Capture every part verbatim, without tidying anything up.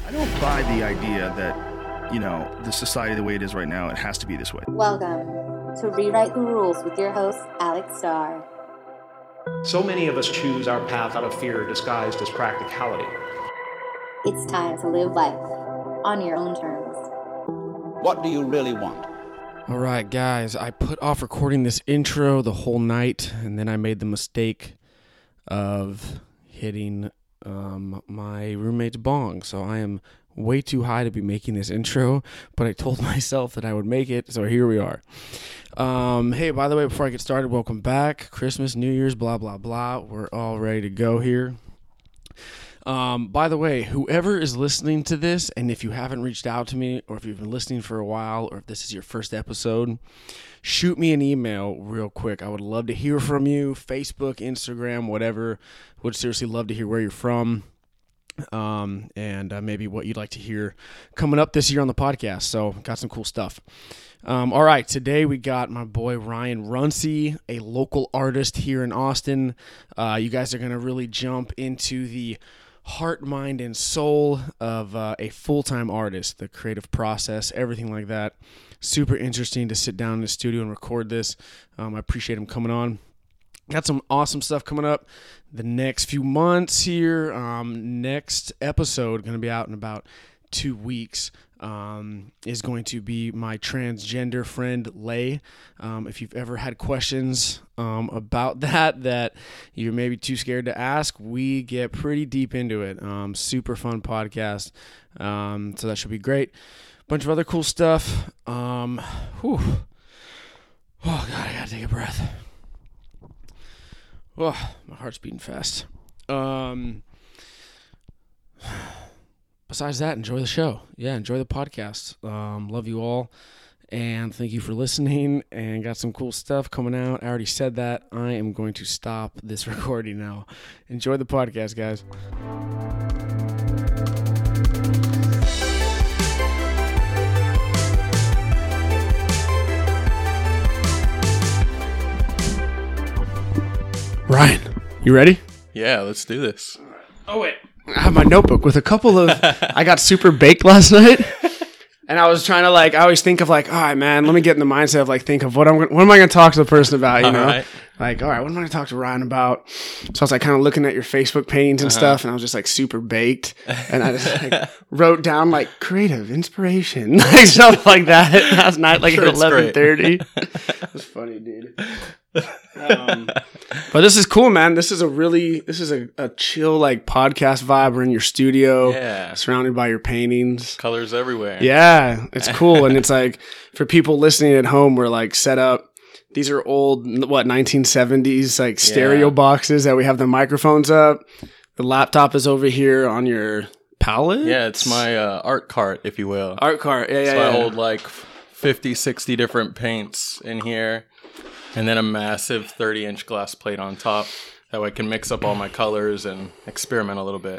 I don't buy the idea that, you know, the society the way it is right now, it has to be this way. Welcome to Rewrite the Rules with your host, Alex Starr. So many of us choose our path out of fear disguised as practicality. It's time to live life on your own terms. What do you really want? All right, guys, I put off recording this intro the whole night, and then I made the mistake of hitting um, my roommate's bong. So I am way too high to be making this intro, but I told myself that I would make it, so here we are. Um, hey, by the way, before I get started, welcome back. Christmas, New Year's, blah, blah, blah. We're all ready to go here. Um, by the way, whoever is listening to this, and if you haven't reached out to me, or if you've been listening for a while, or if this is your first episode, shoot me an email real quick. I would love to hear from you. Facebook, Instagram, whatever. Would seriously love to hear where you're from, um, and uh, maybe what you'd like to hear coming up this year on the podcast. So, got some cool stuff. Um, all right, today we got my boy Ryan Runcie, a local artist here in Austin. Uh, you guys are going to really jump into the heart, mind, and soul of uh, a full-time artist, the creative process, everything like that. Super interesting to sit down in the studio and record this. Um, I appreciate him coming on. Got some awesome stuff coming up the next few months here. Um, next episode, going to be out in about two weeks, um, is going to be my transgender friend, Lay. Um, if you've ever had questions um, about that, that you're maybe too scared to ask, we get pretty deep into it. Um, super fun podcast. Um, so that should be great. Bunch of other cool stuff. Um, whew. Oh, God, I got to take a breath. Oh, my heart's beating fast. Um... Besides that, enjoy the show. Yeah, enjoy the podcast. Um, love you all, and thank you for listening, and got some cool stuff coming out. I already said that. I am going to stop this recording now. Enjoy the podcast, guys. Ryan, you ready? Yeah, let's do this. Oh, wait. I have my notebook with a couple of, I got super baked last night, and I was trying to, like, I always think of, like, all right, man, let me get in the mindset of, like, think of what I'm, what am I going to talk to the person about, you all know? Right. Like, all right, what am I going to talk to Ryan about? So I was, like, kind of looking at your Facebook paintings and uh-huh. stuff, and I was just, like, super baked, and I just, like, wrote down, like, creative inspiration, like, stuff like that last night, like, sure, at eleven thirty. It was funny, dude. Um, but this is cool, man. This is a really, this is a, a chill, like, podcast vibe. We're in your studio, yeah, surrounded by your paintings, colors everywhere. Yeah, it's cool. And it's like, for people listening at home, we're like set up. These are old, what, nineteen seventies, like, stereo yeah. boxes that we have the microphones up. The laptop is over here on your palette. Yeah, it's my uh, art cart, if you will. Art cart, yeah, yeah. So yeah. I hold like fifty, sixty different paints in here. And then a massive thirty-inch glass plate on top. That way I can mix up all my colors and experiment a little bit.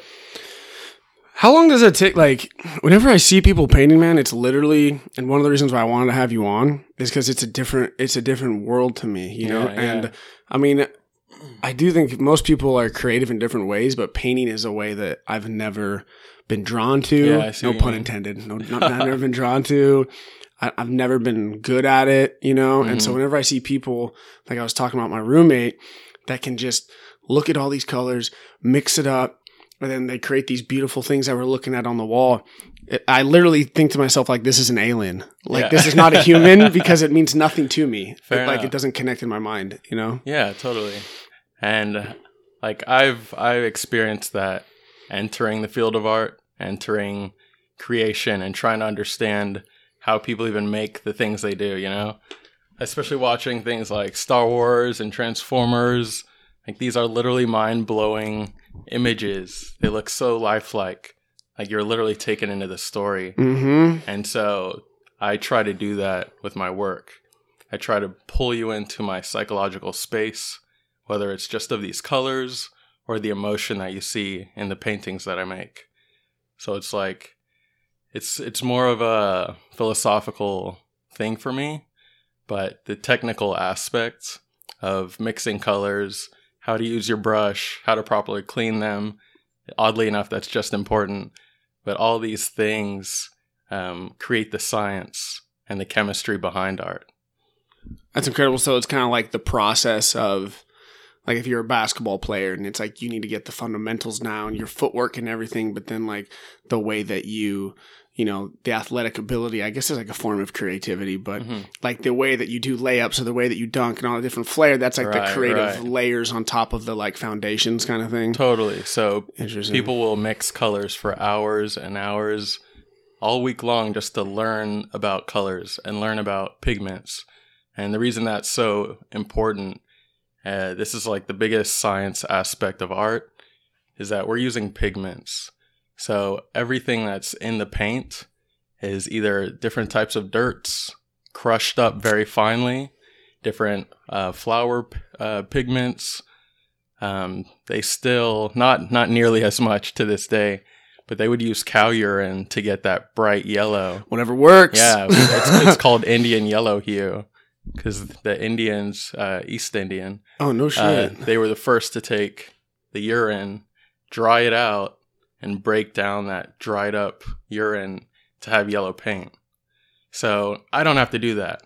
How long does it take? Like, whenever I see people painting, man, it's literally, and one of the reasons why I wanted to have you on is because it's a different, it's a different world to me, you know? Yeah, yeah. And I mean, I do think most people are creative in different ways, but painting is a way that I've never been drawn to. Yeah, I see no pun mean. intended. No, not, I've never been drawn to. I, I've never been good at it, you know? Mm-hmm. And so whenever I see people, like I was talking about my roommate, that can just look at all these colors, mix it up, and then they create these beautiful things that we're looking at on the wall. It, I literally think to myself, like, this is an alien. Like, yeah. This is not a human because it means nothing to me. Fair it, like, enough. It doesn't connect in my mind, you know? Yeah, totally. And, like, I've I've experienced that entering the field of art, entering creation, and trying to understand how people even make the things they do, you know? Especially watching things like Star Wars and Transformers. Like, these are literally mind-blowing images. They look so lifelike. Like, you're literally taken into the story. Mm-hmm. And so I try to do that with my work. I try to pull you into my psychological space, whether it's just of these colors or the emotion that you see in the paintings that I make. So it's like, it's it's more of a philosophical thing for me, but the technical aspects of mixing colors, how to use your brush, how to properly clean them, oddly enough, that's just important. but all these things um, create the science and the chemistry behind art. That's incredible. So it's kind of like the process of, like, if you're a basketball player and it's like you need to get the fundamentals down, your footwork and everything, but then like the way that you, you know, the athletic ability, I guess is like a form of creativity, but mm-hmm. like the way that you do layups or the way that you dunk and all the different flair, that's like right, the creative right. layers on top of the like foundations kind of thing. Totally. So people will mix colors for hours and hours all week long just to learn about colors and learn about pigments. And the reason that's so important, uh, this is like the biggest science aspect of art, is that we're using pigments. So everything that's in the paint is either different types of dirts, crushed up very finely, different uh, flower uh, pigments. Um, they still, not not nearly as much to this day, but they would use cow urine to get that bright yellow. Whatever works. Yeah, it's, it's called Indian yellow hue. Because the Indians, uh, East Indian, oh no shit, uh, they were the first to take the urine, dry it out, and break down that dried up urine to have yellow paint. So I don't have to do that.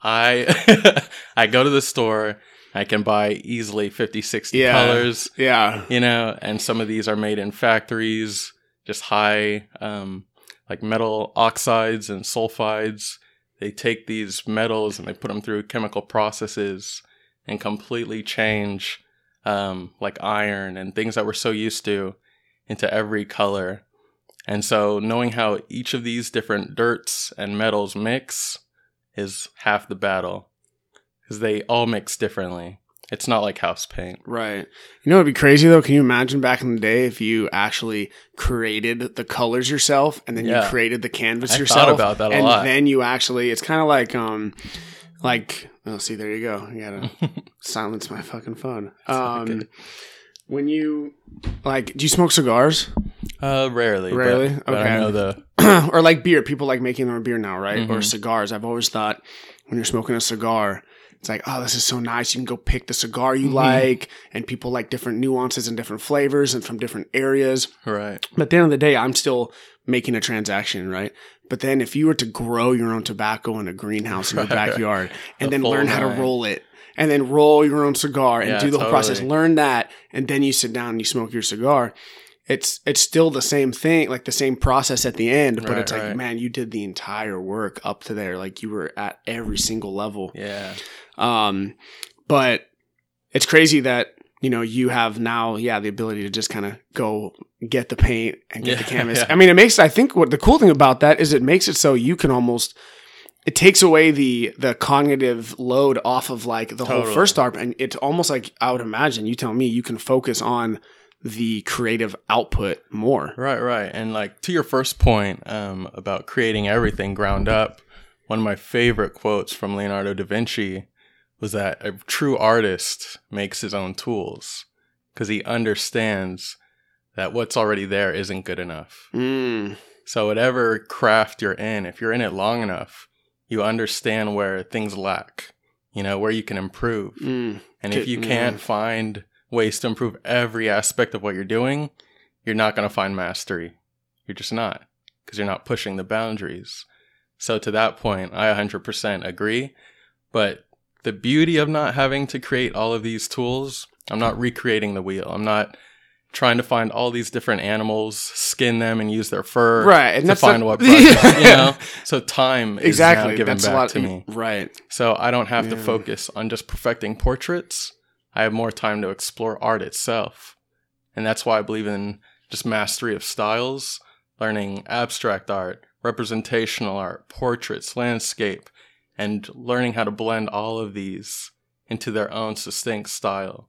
I I go to the store, I can buy easily fifty, sixty yeah, colors. Yeah, you know, and some of these are made in factories, just high, um, like metal oxides and sulfides. They take these metals and they put them through chemical processes and completely change um, like iron and things that we're so used to into every color. And so knowing how each of these different dirts and metals mix is half the battle, because they all mix differently. It's not like house paint. Right. You know what would be crazy, though? Can you imagine back in the day if you actually created the colors yourself and then yeah. you created the canvas I yourself? I thought about that a and lot. And then you actually, it's kind of like, um, like, oh, see, there you go. You gotta silence my fucking phone. Um, okay. When you, like, do you smoke cigars? Uh, rarely. Rarely? But, but okay. I know the... Or like beer. People like making their own beer now, right? Mm-hmm. Or cigars. I've always thought when you're smoking a cigar, it's like, oh, this is so nice. You can go pick the cigar you mm-hmm. like, and people like different nuances and different flavors and from different areas. Right. But at the end of the day, I'm still making a transaction, right? But then if you were to grow your own tobacco in a greenhouse in your backyard and the then learn how to line. roll it and then roll your own cigar and yeah, do the totally. whole process, learn that, and then you sit down and you smoke your cigar, it's it's still the same thing, like the same process at the end, but right, it's like, right. man, you did the entire work up to there. Like you were at every single level. Yeah. Um, but it's crazy that, you know, you have now, yeah, the ability to just kind of go get the paint and get yeah, the canvas. Yeah. I mean, it makes, I think what the cool thing about that is it makes it so you can almost, it takes away the the cognitive load off of like the totally. whole first art. And it's almost like, I would imagine, you tell me, you can focus on the creative output more. Right, right. And like to your first point um, about creating everything ground up, one of my favorite quotes from Leonardo da Vinci was that a true artist makes his own tools because he understands that what's already there isn't good enough. Mm. So whatever craft you're in, if you're in it long enough, you understand where things lack, you know, where you can improve. Mm. And if you can't mm. find ways to improve every aspect of what you're doing, you're not going to find mastery. You're just not, because you're not pushing the boundaries. So to that point, I one hundred percent agree. But the beauty of not having to create all of these tools, I'm not recreating the wheel. I'm not trying to find all these different animals, skin them, and use their fur right, and to that's find a- what brushes, you know? So time is exactly. now given that's back a lot, to me. Right. So I don't have yeah. to focus on just perfecting portraits. I have more time to explore art itself. And that's why I believe in just mastery of styles, learning abstract art, representational art, portraits, landscape, and learning how to blend all of these into their own distinct style.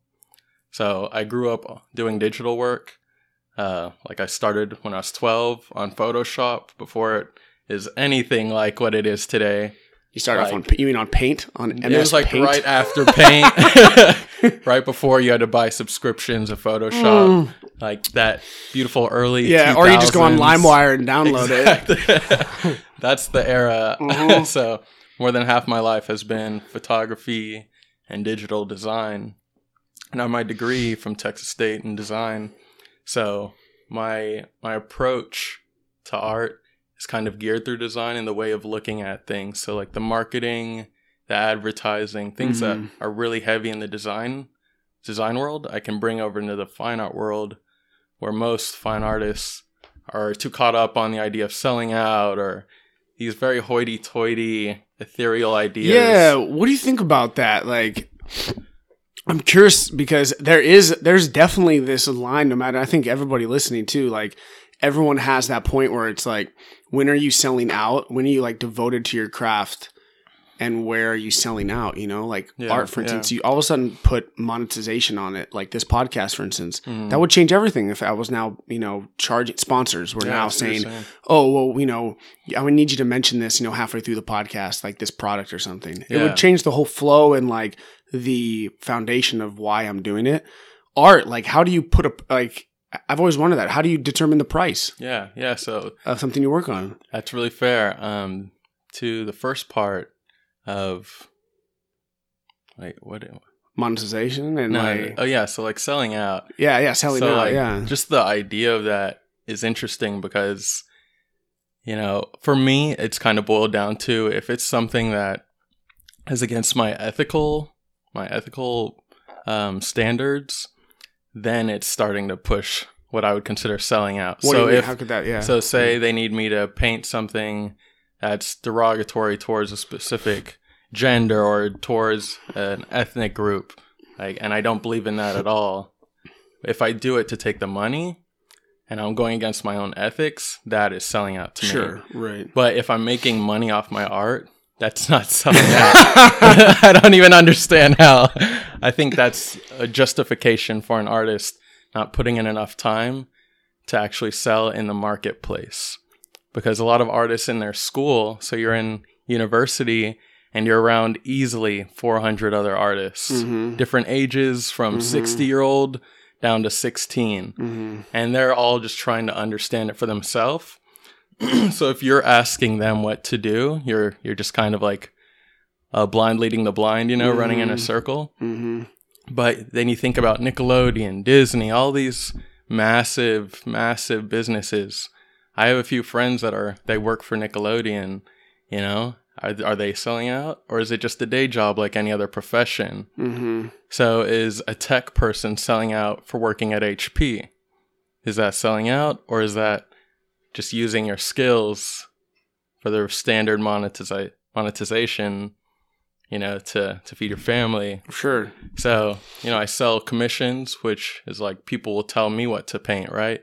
So I grew up doing digital work. Uh, like I started when I was twelve on Photoshop before it is anything like what it is today. You started like, off on, you mean on Paint? On M S It was like Paint? right after Paint, right before you had to buy subscriptions of Photoshop, mm. like that beautiful early yeah, two thousands. Or you just go on LimeWire and download exactly. it. That's the era. Mm-hmm. So more than half my life has been photography and digital design. And I have my degree from Texas State in design. So my my approach to art is kind of geared through design and the way of looking at things. So like the marketing, the advertising, things Mm-hmm. that are really heavy in the design design world, I can bring over into the fine art world, where most fine artists are too caught up on the idea of selling out or these very hoity-toity, ethereal ideas. Yeah, what do you think about that? Like, I'm curious because there is, there's definitely this line, no matter, I think everybody listening too, like, everyone has that point where it's like, when are you selling out? When are you like devoted to your craft? And where are you selling out? You know, like Yeah, art, for instance, yeah. you all of a sudden put monetization on it, like this podcast, for instance. Mm. That would change everything if I was now, you know, charging sponsors. We're Yeah, now that's what you're saying, saying. oh, well, you know, I would need you to mention this, you know, halfway through the podcast, like this product or something. It Yeah. would change the whole flow and like the foundation of why I'm doing it. Art, like, how do you put a, like, I've always wondered that. How do you determine the price Yeah, yeah. So of something you work on? that's really fair. Um, to the first part of, like, what? Monetization and No, like, oh yeah. So like selling out. yeah, yeah, selling so out, like, yeah. just the idea of that is interesting because, you know, for me, it's kind of boiled down to if it's something that is against my ethical, my ethical um, standards, then it's starting to push what I would consider selling out. What so do you mean? if How could that, yeah. so, say they need me to paint something that's derogatory towards a specific gender or towards an ethnic group, like, and I don't believe in that at all. If I do it to take the money and I'm going against my own ethics, that is selling out to me. Sure, right. But if I'm making money off my art, that's not selling out. I don't even understand how. I think that's a justification for an artist not putting in enough time to actually sell in the marketplace. Because a lot of artists in their school, so you're in university and you're around easily four hundred other artists, Mhm. different ages from sixty year old down to sixteen. Mm-hmm. And they're all just trying to understand it for themselves. So if you're asking them what to do, you're you're just kind of like uh, blind leading the blind, you know, Mm-hmm. running in a circle. Mm-hmm. But then you think about Nickelodeon, Disney, all these massive, massive businesses. I have a few friends that are they work for Nickelodeon. You know, are are they selling out, or is it just a day job like any other profession? Mm-hmm. So is a tech person selling out for working at H P? Is that selling out, or is that just using your skills for the standard monetize, monetization, you know, to, to feed your family? Sure. So, you know, I sell commissions, which is like people will tell me what to paint, right?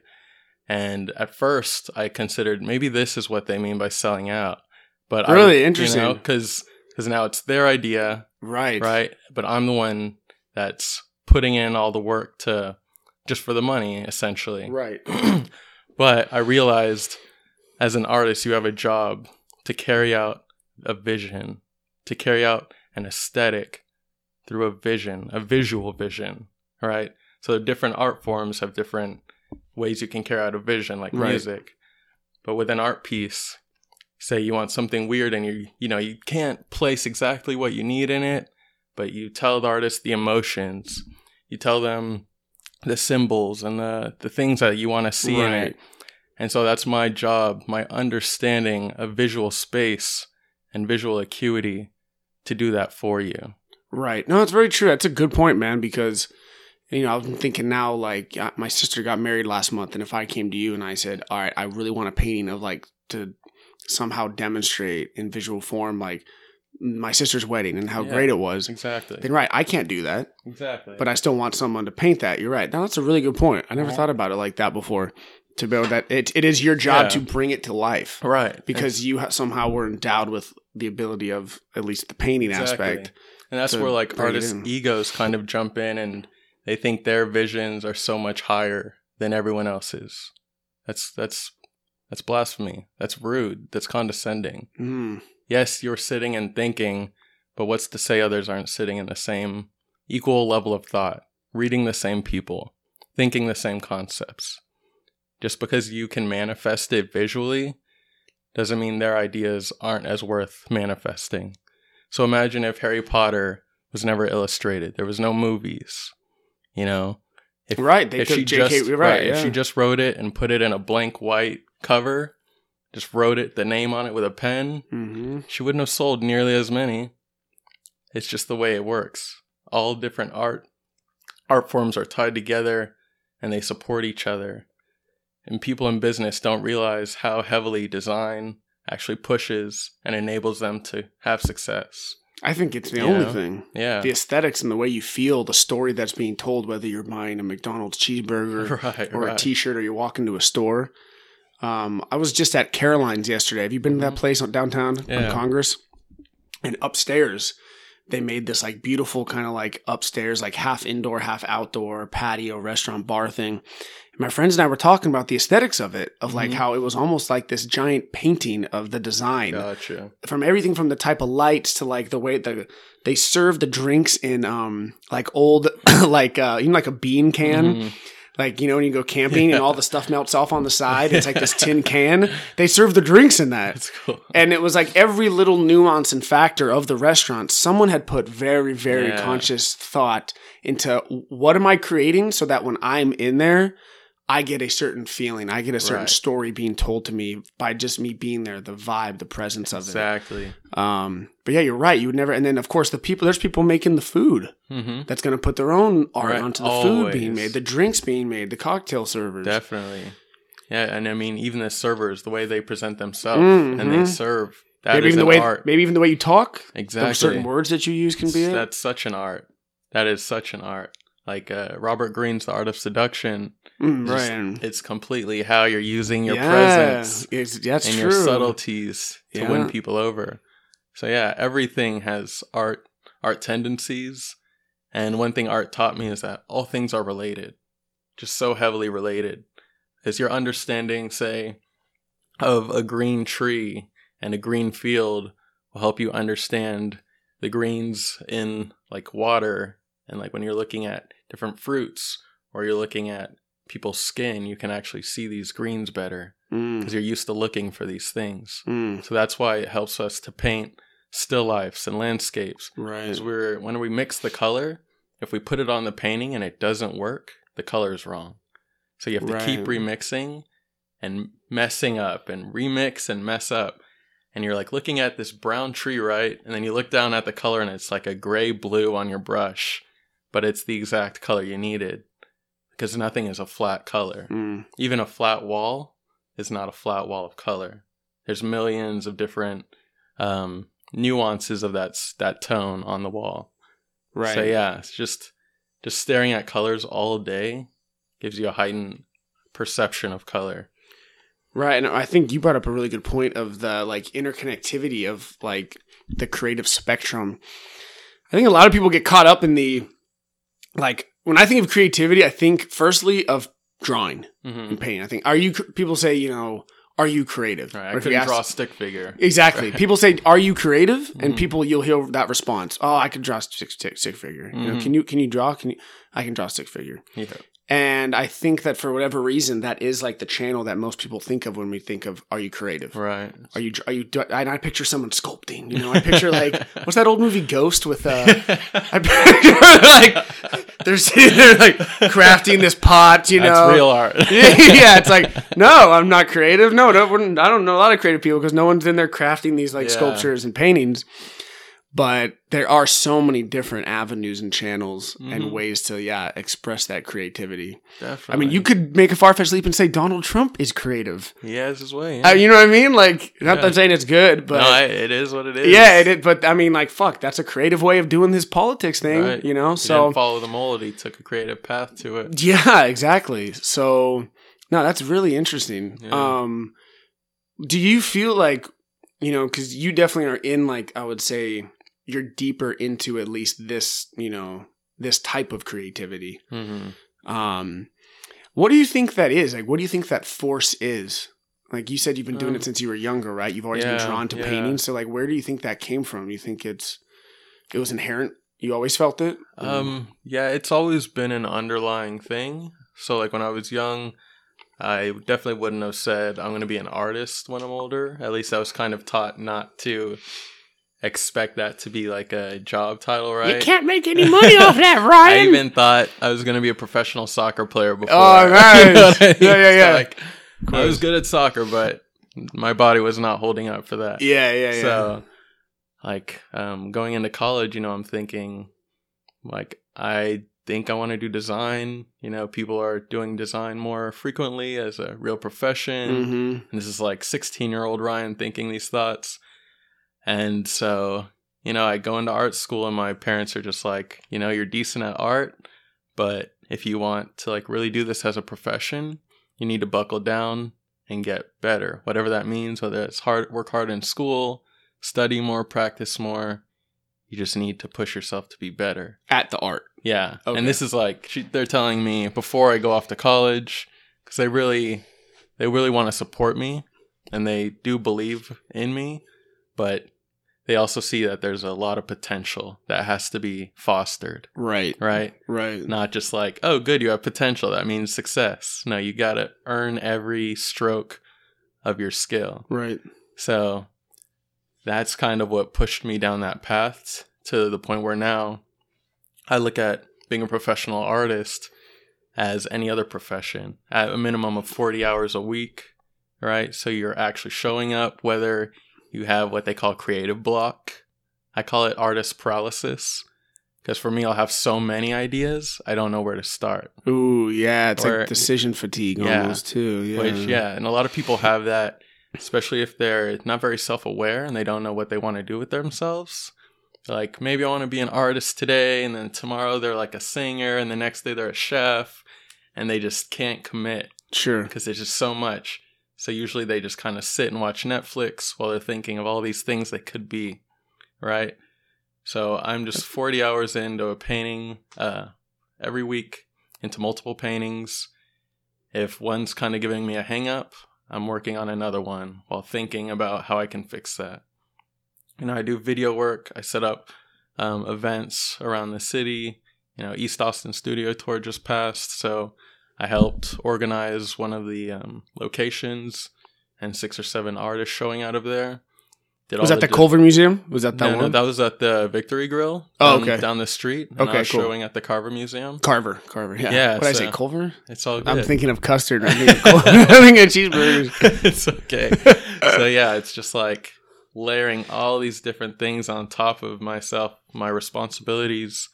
And at first I considered maybe this is what they mean by selling out. But Really I, interesting. You know, because now it's their idea, Right. right? But I'm the one that's putting in all the work to just for the money, essentially. Right. But I realized as an artist, you have a job to carry out a vision, to carry out an aesthetic through a vision, a visual vision, right? So different art forms have different ways you can carry out a vision, like Right. music. But with an art piece, say you want something weird and you you know, you can't place exactly what you need in it, but you tell the artist the emotions. You tell them the symbols and the, the things that you want to see in Right. it. And so that's my job, my understanding of visual space and visual acuity to do that for you. Right. No, it's very true. That's a good point, man, because, you know, I'm thinking now, like, uh, my sister got married last month, and if I came to you and I said, all right, I really want a painting of, like, to somehow demonstrate in visual form, like, my sister's wedding and how Yeah. great it was, Exactly. then, right, I can't do that, Exactly. but I still want someone to paint that. You're right. Now, that's a really good point. I never Uh-huh. thought about it like that before, to be able that it, it is your job Yeah. to bring it to life. right. Because you ha- somehow were endowed with the ability of at least the painting Exactly. aspect. And that's to where like bring it artists' in. egos kind of jump in and they think their visions are so much higher than everyone else's. That's that's that's blasphemy. That's rude. That's condescending. Mm. Yes, you're sitting and thinking, but what's to say others aren't sitting in the same equal level of thought, reading the same people, thinking the same concepts? Just because you can manifest it visually doesn't mean their ideas aren't as worth manifesting. So imagine if Harry Potter was never illustrated. There was no movies, you know? If, Right, they if took she J K just, right, If yeah. she just wrote it and put it in a blank white cover just wrote it, the name on it with a pen, Mm-hmm. she wouldn't have sold nearly as many. It's just the way it works. All different art art forms are tied together and they support each other. And people in business don't realize how heavily design actually pushes and enables them to have success. I think it's the You only know? thing. Yeah. The aesthetics and the way you feel, the story that's being told, whether you're buying a McDonald's cheeseburger Right, or right. a t-shirt or you walk into a store. Um, I was just at Caroline's yesterday. Have you been to that place on downtown Yeah. on Congress? And upstairs, they made this like beautiful kind of like upstairs, like half indoor, half outdoor patio, restaurant, bar thing. And my friends and I were talking about the aesthetics of it, of like Mhm. how it was almost like this giant painting of the design. Gotcha. From everything from the type of lights to like the way the they serve the drinks in um like old like uh you know like a bean can. Mhm. Like, you know, when you go camping and all the stuff melts off on the side, it's like this tin can. They serve the drinks in that. That's cool. And it was like every little nuance and factor of the restaurant, someone had put very, very Yeah. conscious thought into what am I creating so that when I'm in there, I get a certain feeling. I get a certain Right. story being told to me by just me being there, the vibe, the presence of Exactly. it. Um, but yeah, you're right. You would never, and then of course the people, there's people making the food Mm-hmm. that's going to put their own art Right. onto the food being Always. made, the drinks being made, the cocktail servers. Definitely. Yeah, and I mean, even the servers, the way they present themselves Mhm. and they serve, that maybe is even an the way, art. maybe even the way you talk, Exactly. the certain words that you use can be it. That's such an art. That is such an art. Like uh, Robert Greene's The Art of Seduction. Mm, Just- right. It's completely how you're using your Yeah, presence it's- that's and true. your subtleties to Yeah. win people over. So yeah, everything has art art tendencies. And one thing art taught me is that all things are related. Just so heavily related. Is your understanding, say, of a green tree and a green field will help you understand the greens in like water, and like when you're looking at different fruits or you're looking at people's skin, you can actually see these greens better Mm, because you're used to looking for these things. mm, So that's why it helps us to paint still lifes and landscapes. right. Because we're when we mix the color, if we put it on the painting and it doesn't work, the color is wrong. So you have to keep Right. remixing and messing up and remix and mess up. And you're like looking at this brown tree, right? And then you look down at the color and it's like a gray blue on your brush, but it's the exact color you needed because nothing is a flat color. Mm, Even a flat wall is not a flat wall of color. There's millions of different um, nuances of that s- that tone on the wall. right. So yeah, it's just just staring at colors all day gives you a heightened perception of color. Right, and I think you brought up a really good point of the like interconnectivity of like the creative spectrum. I think a lot of people get caught up in the like when I think of creativity, I think firstly of drawing Mm-hmm. and painting. I think are you people say, you know, are you creative? Right, I Or if you couldn't ask- draw a stick figure. Exactly. People say, "Are you creative?" And Mhm. people, you'll hear that response. "Oh, I can draw a stick, stick, stick figure." You know, Mhm. can you can you draw? Can you? I can draw a stick figure. Yeah. And I think that for whatever reason, that is like the channel that most people think of when we think of, "Are you creative?" Right. Are you? Are you? do- I, I picture someone sculpting. You know, I picture like what's that old movie Ghost with? Uh, I picture like they're sitting there like crafting this pot. You know, That's real art. yeah, it's like no, I'm not creative. No, no, we're- I don't know a lot of creative people because no one's in there crafting these like Yeah. sculptures and paintings. But there are so many different avenues and channels and Mhm. ways to yeah express that creativity. Definitely. I mean, you could make a far-fetched leap and say Donald Trump is creative. He has his way. Yeah. Uh, you know what I mean? Like, not that Yeah. I'm saying it's good, but no, I, it is what it is. yeah, it, it. But I mean, like, fuck, that's a creative way of doing his politics thing. Right. You know, He so didn't follow the mold. He took a creative path to it. yeah, exactly. So no, that's really interesting. Yeah. Um, do you feel like you know because you definitely are in like I would say you're deeper into at least this you know this type of creativity. Mm-hmm. Um, what do you think that is? Like, what do you think that force is? Like you said, you've been doing Um, it since you were younger, right? You've always been yeah, drawn to yeah. painting. So, like, where do you think that came from? You think it's it was inherent? You always felt it? Um, yeah, it's always been an underlying thing. So, like, when I was young, I definitely wouldn't have said I'm going to be an artist when I'm older. At least I was kind of taught not to expect that to be like a job title, right? You can't make any money off that, I Ryan. even thought I was going to be a professional soccer player before. Oh, nice. You know what I mean? Yeah, yeah, So, yeah. like, I was good at soccer, but my body was not holding up for that. Yeah, yeah, yeah. So, like, um, going into college, you know, I'm thinking, like, I think I want to do design. You know, people are doing design more frequently as a real profession. Mm-hmm. And this is like sixteen-year-old Ryan thinking these thoughts. And so, you know, I go into art school and my parents are just like, you know, you're decent at art, but if you want to, like, really do this as a profession, you need to buckle down and get better. Whatever that means, whether it's hard, work hard in school, study more, practice more. You just need to push yourself to be better. At the art. Yeah. Okay. And this is like, she, they're telling me before I go off to college, because they really, they really want to support me and they do believe in me, but they also see that there's a lot of potential that has to be fostered. Right. Right? Right. Not just like, oh, good, you have potential. That means success. No, you got to earn every stroke of your skill. Right. So that's kind of what pushed me down that path to the point where now I look at being a professional artist as any other profession at a minimum of forty hours a week, right? So you're actually showing up, whether you have what they call creative block. I call it artist paralysis because for me, I'll have so many ideas, I don't know where to start. Ooh, yeah. It's Or- like decision fatigue Yeah. almost too. Yeah. Which, yeah, and a lot of people have that, especially if they're not very self-aware and they don't know what they want to do with themselves. Like, maybe I want to be an artist today, and then tomorrow they're like a singer, and the next day they're a chef, and they just can't commit Sure. because there's just so much. So usually they just kind of sit and watch Netflix while they're thinking of all these things they could be, right? So I'm just forty hours into a painting uh, every week, into multiple paintings. If one's kind of giving me a hang up, I'm working on another one while thinking about how I can fix that. You know, I do video work. I set up um, events around the city. You know, East Austin Studio Tour just passed, so I helped organize one of the um, locations and six or seven artists showing out of there. Did Was all that the di- Culver Museum? Was that that no, one? no, that was at the Victory Grill. Oh, down, okay. Down the street. And Okay, I was cool. showing at the Carver Museum. Carver. Carver. Yeah. Yeah, What did I say? so- Culver? It's all good. I'm thinking of custard. I'm thinking of, Culver. I'm thinking of cheeseburgers. It's okay. So yeah, it's just like layering all these different things on top of myself, my responsibilities,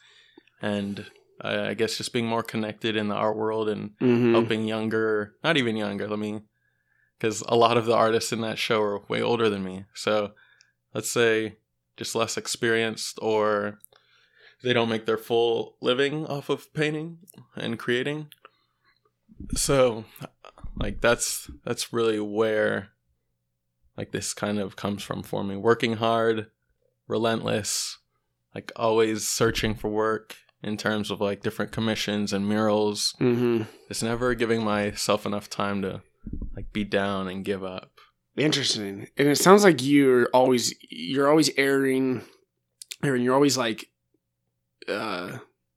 and I, I guess just being more connected in the art world and Mhm. helping younger, not even younger, let me, because a lot of the artists in that show are way older than me. So let's say just less experienced, or they don't make their full living off of painting and creating. So like that's that's really where like this kind of comes from for me. Working hard, relentless, like always searching for work in terms of like different commissions and murals. Mhm. It's never giving myself enough time to like be down and give up. Interesting. And it sounds like you're always you're always erring, Aaron. You're always like, uh,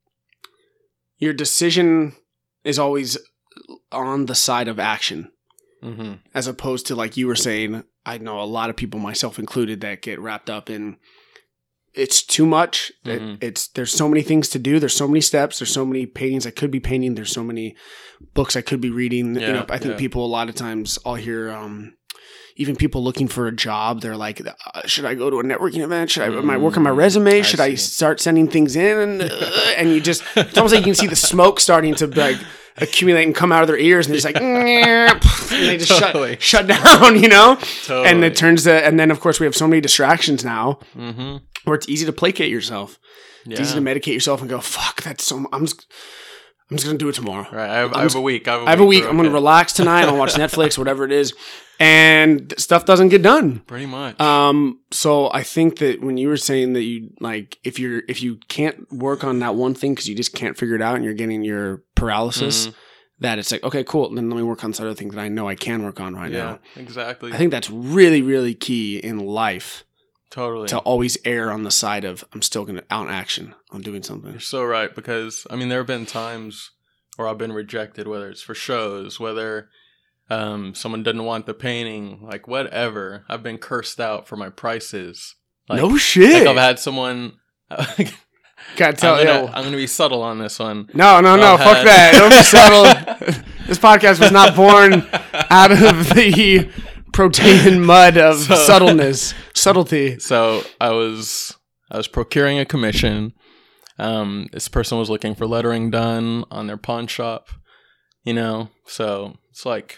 your decision is always on the side of action, Mm-hmm. as opposed to like you were saying. I know a lot of people, myself included, that get wrapped up in it's too much. It- Mhm. it's there's so many things to do. There's so many steps. There's so many paintings I could be painting. There's so many books I could be reading. Yeah, you know, I think yeah. people a lot of times I'll hear um, even people looking for a job. They're like, uh, should I go to a networking event? Should I am I work on my resume? I Should I see. start sending things in? And, uh, and you just it's almost like you can see the smoke starting to like accumulate and come out of their ears, and it's like and they just Totally. shut shut down, you know. Totally. And it turns to, and then of course we have so many distractions now Mm-hmm. where it's easy to placate yourself. It's Yeah. easy to medicate yourself and go, fuck, that's so, I'm just, I'm just going to do it tomorrow. Right. I have, I I'm have s- a week. I have a I have a week. week. I'm going to Okay. relax tonight. I'll watch Netflix, whatever it is. And stuff doesn't get done. Pretty much. Um, so I think that when you were saying that you like, if you're, if you can't work on that one thing because you just can't figure it out and you're getting your paralysis, Mhm. that it's like, okay, cool. Then let me work on some other things that I know I can work on right yeah, now. exactly. I think that's really, really key in life totally. to always err on the side of I'm still going to out action on doing something. You're so right, because I mean there have been times where I've been rejected, whether it's for shows, whether um, someone doesn't want the painting, like whatever. I've been cursed out for my prices. Like, no shit. Like I've had someone. Gotta tell I'm, gonna, yo. I'm gonna be subtle on this one. No, no, no. I've Fuck had- that. Don't be subtle. This podcast was not born out of the protein mud of So- subtleness, subtlety. So I was I was procuring a commission. Um, this person was looking for lettering done on their pawn shop, you know. So it's like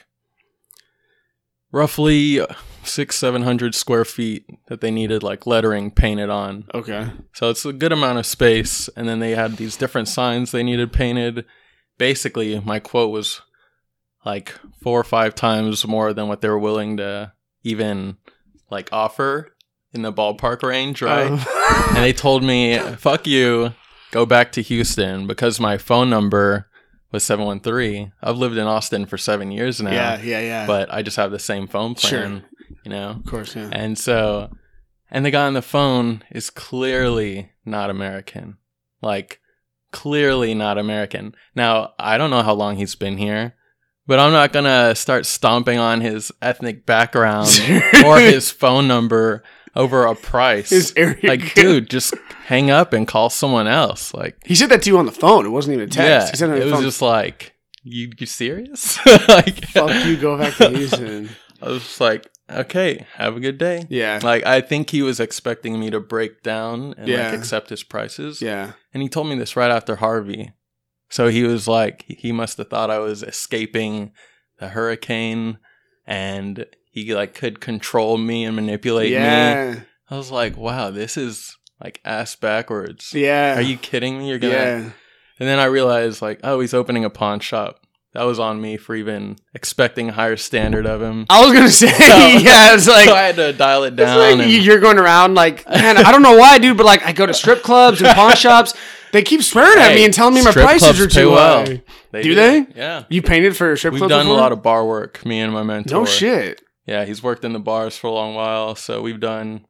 roughly six seven hundred square feet that they needed like lettering painted on. Okay. So it's a good amount of space, and then they had these different signs they needed painted. Basically, my quote was like four or five times more than what they were willing to even like offer in the ballpark range, right? Oh. And they told me, fuck you, go back to Houston, because my phone number was seven one three. I've lived in Austin for seven years now. Yeah, yeah, yeah. But I just have the same phone plan, Sure. you know? Of course, yeah. And so, and the guy on the phone is clearly not American. Like, clearly not American. Now, I don't know how long he's been here, but I'm not going to start stomping on his ethnic background or his phone number over a price. His area Like, code. dude, just hang up and call someone else. Like, He said that to you on the phone. It wasn't even a text. yeah, He said it on it the was phone. just like, you, you serious? Like, Fuck you, go back to Houston. I was just like, okay, have a good day. Yeah. Like, I think he was expecting me to break down and Yeah. like accept his prices. Yeah. And he told me this right after Harvey. So he was like, he must have thought I was escaping the hurricane, and he like could control me and manipulate me. Yeah. I was like, wow, this is like ass backwards. Yeah. Are you kidding me? You're gonna. Yeah. And then I realized like, oh, he's opening a pawn shop. That was on me for even expecting a higher standard of him. I was gonna say, yeah, it's like, so I had to dial it it's down. like and, you're going around like, man, I don't know why, dude, but like I go to strip clubs and pawn shops. They keep swearing at Hey, me and telling me my strip prices clubs are pay too well. high. They Do they? Yeah. You painted for a strip We've club done before? a lot of bar work, me and my mentor. No shit. Yeah, he's worked in the bars for a long while, so we've done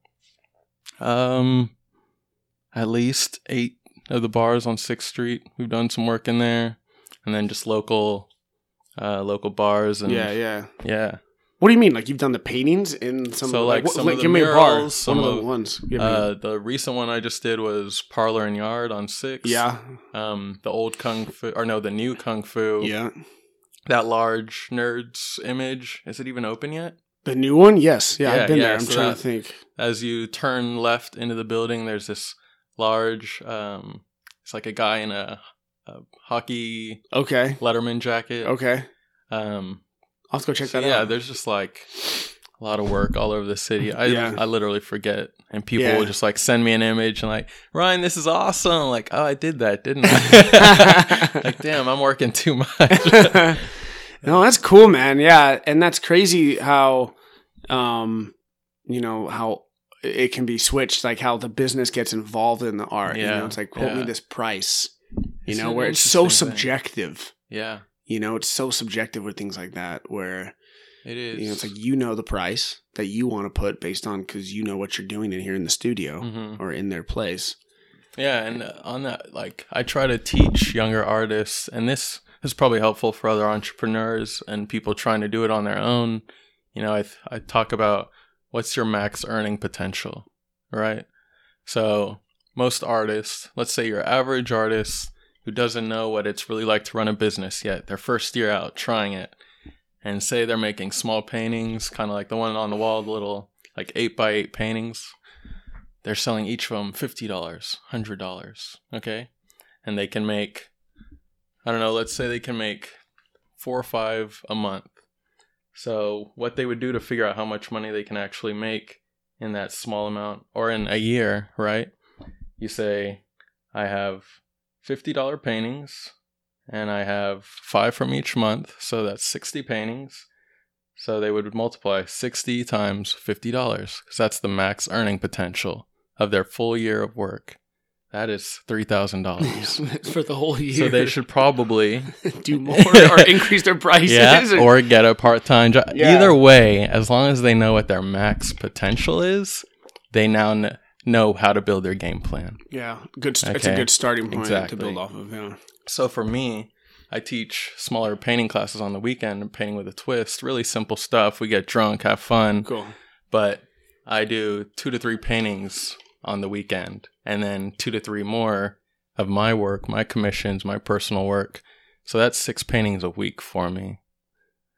um at least eight of the bars on sixth Street. We've done some work in there, and then just local uh local bars and Yeah, yeah. yeah. What do you mean? Like you've done the paintings in some? So, like, what- some of the give me a bar. murals, some One of of- the ones. Give me Uh the recent one I just did was Parlor and Yard on sixth. yeah, Um the old Kung Fu, or no, the new Kung Fu. yeah. That large Nerds image. Is it even open yet? The new one, yes, yeah. Yeah, I've been yeah, there. I'm so trying that- to think. As you turn left into the building, there's this large, um, it's like a guy in a, a hockey Okay, Letterman jacket. okay. Um, I'll have to go check so that yeah, out. there's just like a lot of work all over the city. I, Yeah. I literally forget. And people Yeah. will just like send me an image and like, Ryan, this is awesome. I'm like, oh, I did that, didn't I? Like, damn, I'm working too much. No, that's cool, man. Yeah, and that's crazy how, um, you know, how it can be switched, like how the business gets involved in the art. You Yeah, know, it's like, quote me yeah. this price, you It's know, an where it's so interesting thing. subjective. Yeah, You know, it's so subjective with things like that where, it is. you know, it's like you know the price that you want to put based on because you know what you're doing in here in the studio Mhm. or in their place. Yeah, and uh, on that, like, I try to teach younger artists, and this is probably helpful for other entrepreneurs and people trying to do it on their own. You know, I th- I talk about what's your max earning potential, right? So most artists, let's say your average artist who doesn't know what it's really like to run a business yet, their first year out trying it, and say they're making small paintings, kind of like the one on the wall, the little like eight by eight paintings. They're selling each of them fifty dollars, one hundred dollars, okay? And they can make, I don't know, let's say they can make four or five a month. So what they would do to figure out how much money they can actually make in that small amount, or in a year, right? You say, I have fifty dollars paintings, and I have five from each month, so that's sixty paintings. So they would multiply sixty times fifty dollars, because that's the max earning potential of their full year of work. That is three thousand dollars. For the whole year. So they should probably do more or increase their prices. yeah, or get a part-time job. Yeah. Either way, as long as they know what their max potential is, they now kn- know how to build their game plan. yeah, good. St- It's a Okay. good starting point Exactly. to build off of. Yeah. So for me, I teach smaller painting classes on the weekend, painting with a twist, really simple stuff. We get drunk, have fun. Cool. But I do two to three paintings on the weekend, and then two to three more of my work, my commissions, my personal work. So that's six paintings a week for me.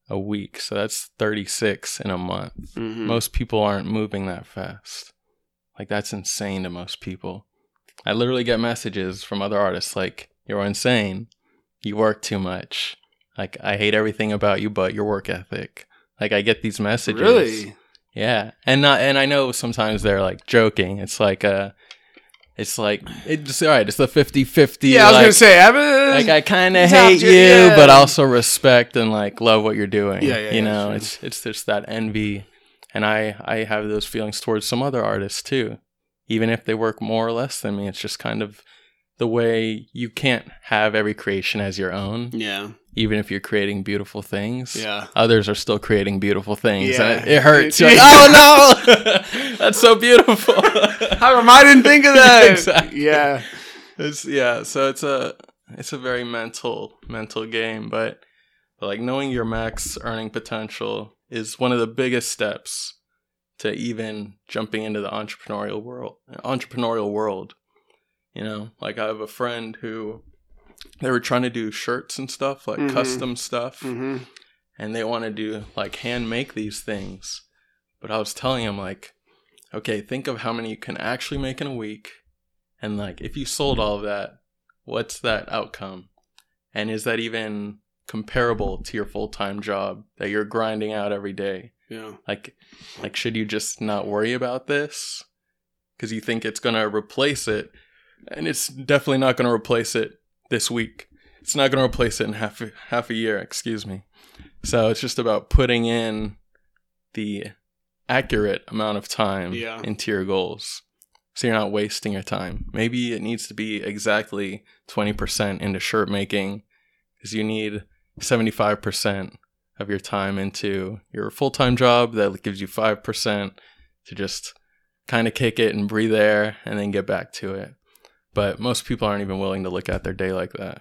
a week. So that's thirty-six in a month. Mhm. Most people aren't moving that fast. Like, that's insane to most people. I literally get messages from other artists like, you're insane. You work too much. Like, I hate everything about you but your work ethic. Like, I get these messages. Really? Yeah. And not, and I know sometimes they're like joking. It's like uh it's like it's all right, it's the fifty-fifty. Yeah, I was like, gonna say, I mean, like I kind of it's hate out- you, yeah. but also respect and like love what you're doing. Yeah, yeah, You yeah, know, sure. it's it's just that envy, and I I have those feelings towards some other artists too, even if they work more or less than me. It's just kind of the way you can't have every creation as your own. yeah, Even if you're creating beautiful things, yeah. others are still creating beautiful things. Yeah. And it, it hurts. You're Yeah. like, oh no, that's so beautiful. How come I didn't think of that? Exactly. Yeah. It's yeah, so it's a it's a very mental mental game, but, but like knowing your max earning potential is one of the biggest steps to even jumping into the entrepreneurial world. Entrepreneurial world, you know, like I have a friend who they were trying to do shirts and stuff, like Mhm. custom stuff, Mm-hmm. and they want to do like hand make these things. But I was telling him like, okay, think of how many you can actually make in a week. And like, if you sold all of that, what's that outcome? And is that even comparable to your full-time job that you're grinding out every day? Yeah. Like, like should you just not worry about this? Because you think it's going to replace it. And it's definitely not going to replace it this week. It's not going to replace it in half a, half a year, excuse me. So it's just about putting in the accurate amount of time Yeah. into your goals. So you're not wasting your time. Maybe it needs to be exactly twenty percent into shirt making, because you need seventy-five percent of your time into your full-time job. That gives you five percent to just kind of kick it and breathe air and then get back to it. But most people aren't even willing to look at their day like that.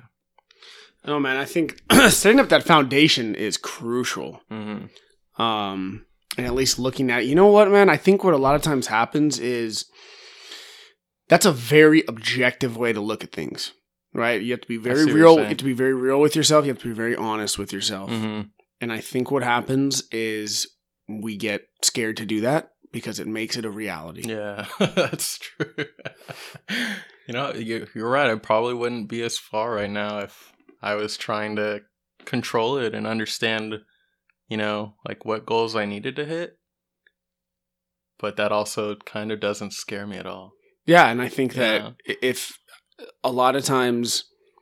Oh man, I think setting up that foundation is crucial. Mm-hmm. Um, and at least looking at it. You know what, man? I think what a lot of times happens is that's a very objective way to look at things, right? You have to be very see what you're real. You saying. have to be very real with yourself. You have to be very honest with yourself. Mm-hmm. And I think what happens is we get scared to do that because it makes it a reality. Yeah, that's true. You know, you, you're right. I probably wouldn't be as far right now if I was trying to control it and understand, you know, like what goals I needed to hit. But that also kind of doesn't scare me at all. Yeah, and I think that Yeah. if a lot of times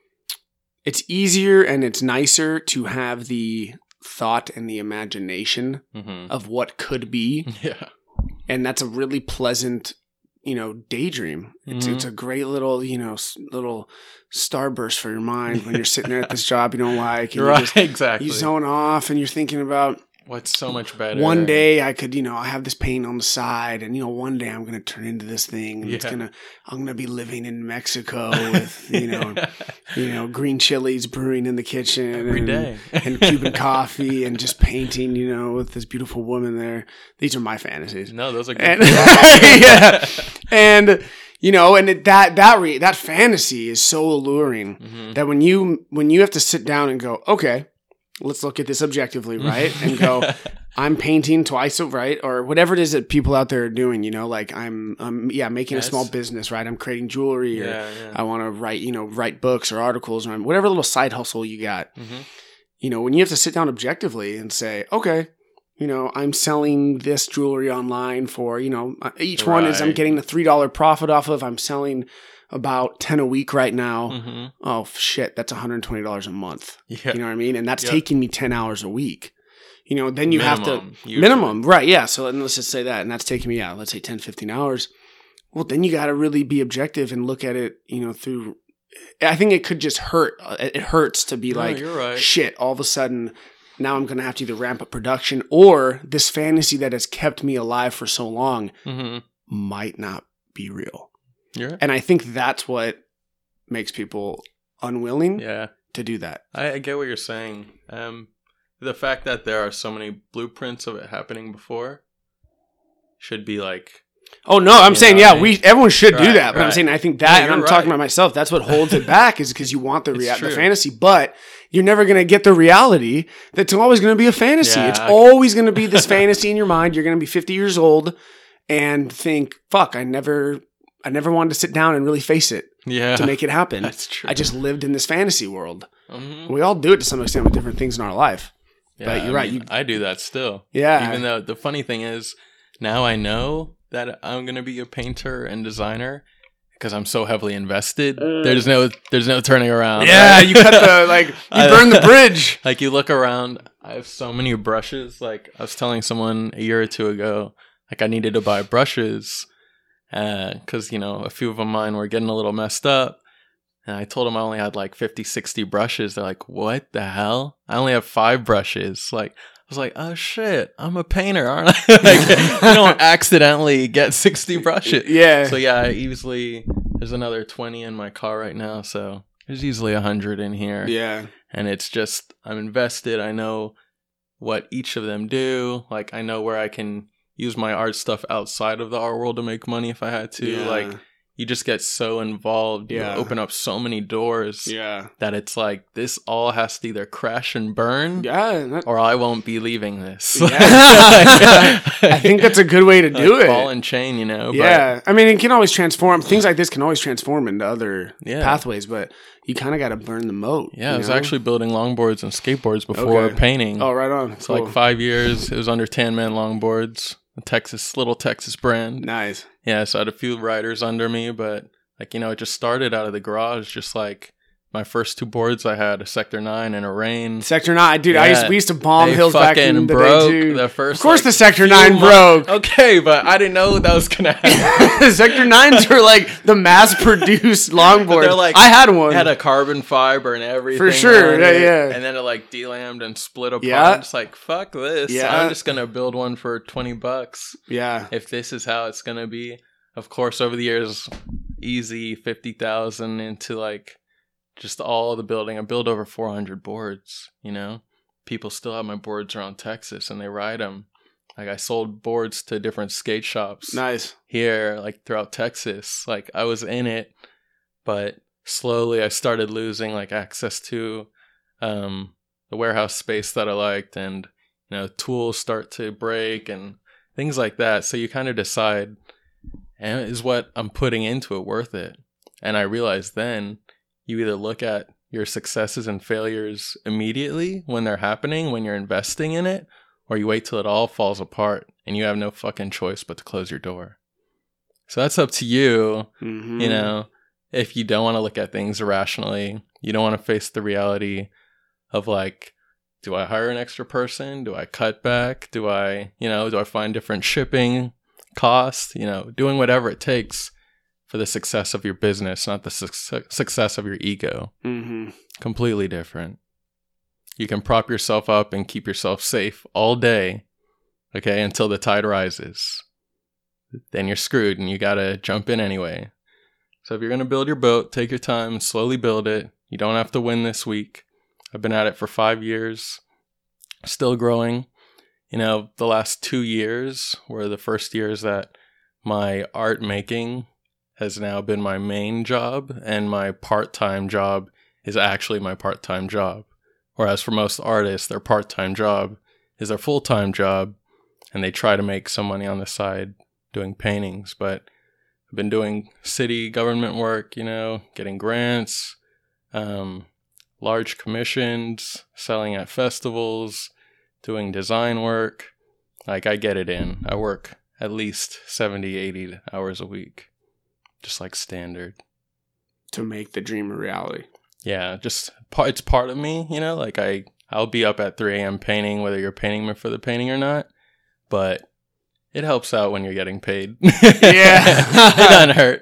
it's easier and it's nicer to have the thought and the imagination Mm-hmm. of what could be, Yeah. and that's a really pleasant, you know, daydream. It's Mhm. it's a great little, you know, s- little starburst for your mind when you're sitting there at this job you don't like, and You're you right. just Exactly. you zone off and you're thinking about What's so much better? one day I could, you know, I have this pain on the side, and you know, one day I'm going to turn into this thing, and it's Yeah. gonna, I'm going to be living in Mexico with, you know, you know, green chilies brewing in the kitchen Every and, day. and Cuban coffee, and just painting, you know, with this beautiful woman there. These are my fantasies. No, those are good. And yeah, and you know, and it, that that re, that fantasy is so alluring Mhm. that when you when you have to sit down and go, okay, let's look at this objectively, right? And go, I'm painting twice, a- right? Or whatever it is that people out there are doing, you know, like I'm, um, yeah, making Yes. a small business, right? I'm creating jewelry, or Yeah, yeah. I want to write, you know, write books or articles, or whatever little side hustle you got. Mhm. You know, when you have to sit down objectively and say, okay, you know, I'm selling this jewelry online for, you know, uh, each one is I'm Right. getting a three dollar profit off of. I'm selling about ten a week right now. Mhm. Oh, shit, that's one hundred twenty dollars a month. Yeah. You know what I mean? And that's Yep. taking me ten hours a week. You know, then you have Minimum, to, usually. minimum, right? Yeah. So and let's just say that. And that's taking me, yeah, let's say ten, fifteen hours. Well, then you got to really be objective and look at it, you know, through, I think it could just hurt. Uh, It hurts to be No, like, you're right. shit, all of a sudden, now I'm going to have to either ramp up production, or this fantasy that has kept me alive for so long Mm-hmm. might not be real. You're right. And I think that's what makes people unwilling Yeah. to do that. I, I get what you're saying. Um, the fact that there are so many blueprints of it happening before should be like Oh no, I'm You saying know yeah, what I mean? we everyone should do Right, that. But I'm right. saying I think No, that, and you're I'm right. talking about myself. That's what holds it back is because you want the It's rea- the true. fantasy, but you're never gonna get the reality. That's always gonna be a fantasy. Yeah, it's I- always gonna be this fantasy in your mind. You're gonna be fifty years old and think, "Fuck, I never, I never wanted to sit down and really face it Yeah. to make it happen." That's true. I just lived in this fantasy world. Mhm. We all do it to some extent with different things in our life. Yeah, But you're I right, mean, you- I do that still. Yeah. Even though the funny thing is, now I know that I'm gonna be a painter and designer because I'm so heavily invested. There's no, there's no turning around. Yeah, right? you cut the like, you I- burn the bridge. Like you look around, I have so many brushes. Like I was telling someone a year or two ago, like I needed to buy brushes because you know a few of them mine were getting a little messed up. And I told them I only had like fifty, sixty brushes. They're like, what the hell? I only have five brushes. Like, I was like, oh shit, I'm a painter, aren't I? Like, you don't accidentally get sixty brushes. Yeah. So yeah, I easily, there's another twenty in my car right now. So there's easily one hundred in here. Yeah. And it's just, I'm invested. I know what each of them do. Like, I know where I can use my art stuff outside of the art world to make money if I had to. Yeah. Like, you just get so involved. You Yeah. open up so many doors Yeah. that it's like, this all has to either crash and burn Yeah. that- or I won't be leaving this. Yeah. I think that's a good way to do Like it. ball and chain, you know? but- Yeah. I mean, it can always transform. Things like this can always transform into other Yeah. pathways, but you kind of got to burn the moat. yeah, you I was know? actually building longboards and skateboards before Okay. painting. Oh, right on. So like five years, it was under Tan Man Longboards, a Texas, little Texas brand. Nice. Yeah, so I had a few riders under me, but like, you know, it just started out of the garage, just like my first two boards I had, a Sector nine and a Rain. Sector nine, dude. I used Yeah. we used to bomb They hills back in fucking the broke day too. the first, of course, like, the Sector few nine months- broke. Okay, but I didn't know that was gonna happen. Sector nines were like the mass-produced longboard. They're like, I had one. It had a carbon fiber and everything. For sure, on yeah, it, yeah. And then it like delammed and split apart. Yeah. I'm just like, fuck this. Yeah. I'm just gonna build one for twenty bucks. yeah. If this is how it's gonna be. Of course, over the years, easy fifty thousand into like just all the building. I build over four hundred boards, you know? People still have my boards around Texas and they ride them. Like I sold boards to different skate shops Nice. here, like throughout Texas. Like I was in it, but slowly I started losing like access to um, the warehouse space that I liked, and you know, tools start to break and things like that. So you kind of decide, and is what I'm putting into it worth it? And I realized then you either look at your successes and failures immediately when they're happening, when you're investing in it, or you wait till it all falls apart and you have no fucking choice but to close your door. So that's up to you, Mhm. you know, if you don't want to look at things irrationally, you don't want to face the reality of like, do I hire an extra person? Do I cut back? Do I, you know, do I find different shipping costs? You know, doing whatever it takes for the success of your business, not the su- success of your ego. Mhm. Completely different. You can prop yourself up and keep yourself safe all day, okay, until the tide rises. Then you're screwed and you gotta jump in anyway. So if you're gonna build your boat, take your time, slowly build it. You don't have to win this week. I've been at it for five years, still growing. You know, the last two years were the first years that my art making has now been my main job, and my part-time job is actually my part-time job. Whereas for most artists, their part-time job is their full-time job, and they try to make some money on the side doing paintings. But I've been doing city government work, you know, getting grants, um, large commissions, selling at festivals, doing design work. Like, I get it in. I work at least seventy, eighty hours a week, just like standard. To make the dream a reality. Yeah, just part, it's part of me, you know, like I, I'll be up at three a.m. painting, whether you're painting me for the painting or not, but it helps out when you're getting paid. Yeah. It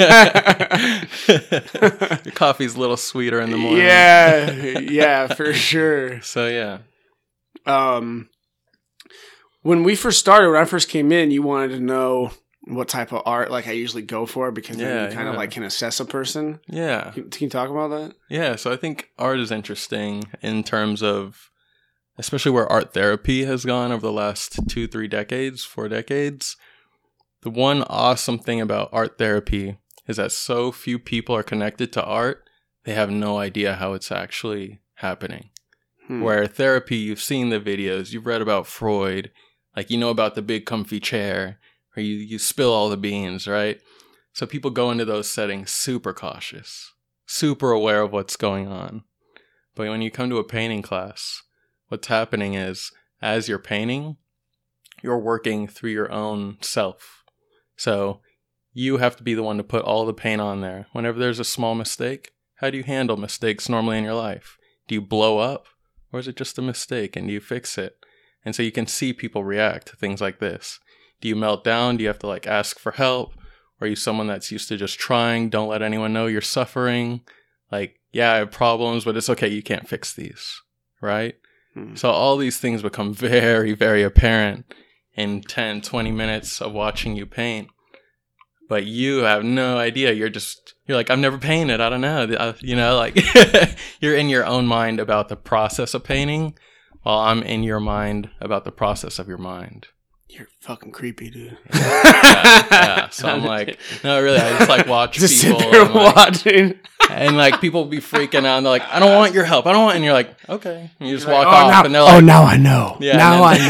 doesn't hurt. Your coffee's a little sweeter in the morning. Yeah, yeah, for sure. So, yeah. Um, when we first started, when I first came in, you wanted to know what type of art like I usually go for, because then Yeah, you kind of yeah. like can assess a person. Yeah. Can, can you talk about that? Yeah, so I think art is interesting in terms of, especially where art therapy has gone over the last two, three decades, four decades. the one awesome thing about art therapy is that so few people are connected to art, they have no idea how it's actually happening. Hmm. Where therapy, you've seen the videos, you've read about Freud, like you know about the big comfy chair, or you, you spill all the beans, right? So people go into those settings super cautious, super aware of what's going on. But when you come to a painting class, what's happening is, as you're painting, you're working through your own self. So you have to be the one to put all the paint on there. Whenever there's a small mistake, how do you handle mistakes normally in your life? Do you blow up? Or is it just a mistake and do you fix it? And so you can see people react to things like this. Do you melt down? Do you have to like ask for help? Or are you someone that's used to just trying? Don't let anyone know you're suffering. Like, yeah, I have problems, but it's okay. You can't fix these, right? Hmm. So all these things become very, very apparent in ten, twenty minutes of watching you paint. But you have no idea. You're just, you're like, I've never painted. I don't know. You know, like you're in your own mind about the process of painting while I'm in your mind about the process of your mind. You're fucking creepy, dude. Yeah, yeah. So I'm like, no, really, I just like watch just people. Sit there and, like, watching. And like people be freaking out and they're like, I don't want your help. I don't want, and you're like, okay. And you just You're walk like, oh, off now, and they're like, oh, now I know. Yeah, now I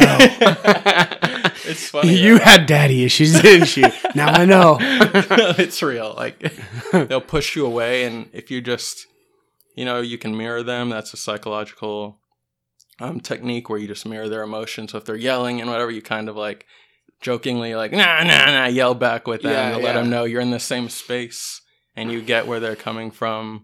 know. It's funny. You though. Had daddy issues, didn't you? Now I know. It's real. Like they'll push you away, and if you just, you know, you can mirror them. That's a psychological um, technique where you just mirror their emotions. So if they're yelling and whatever, you kind of like jokingly like nah nah nah yell back with them yeah, to yeah. let them know you're in the same space and you get where they're coming from,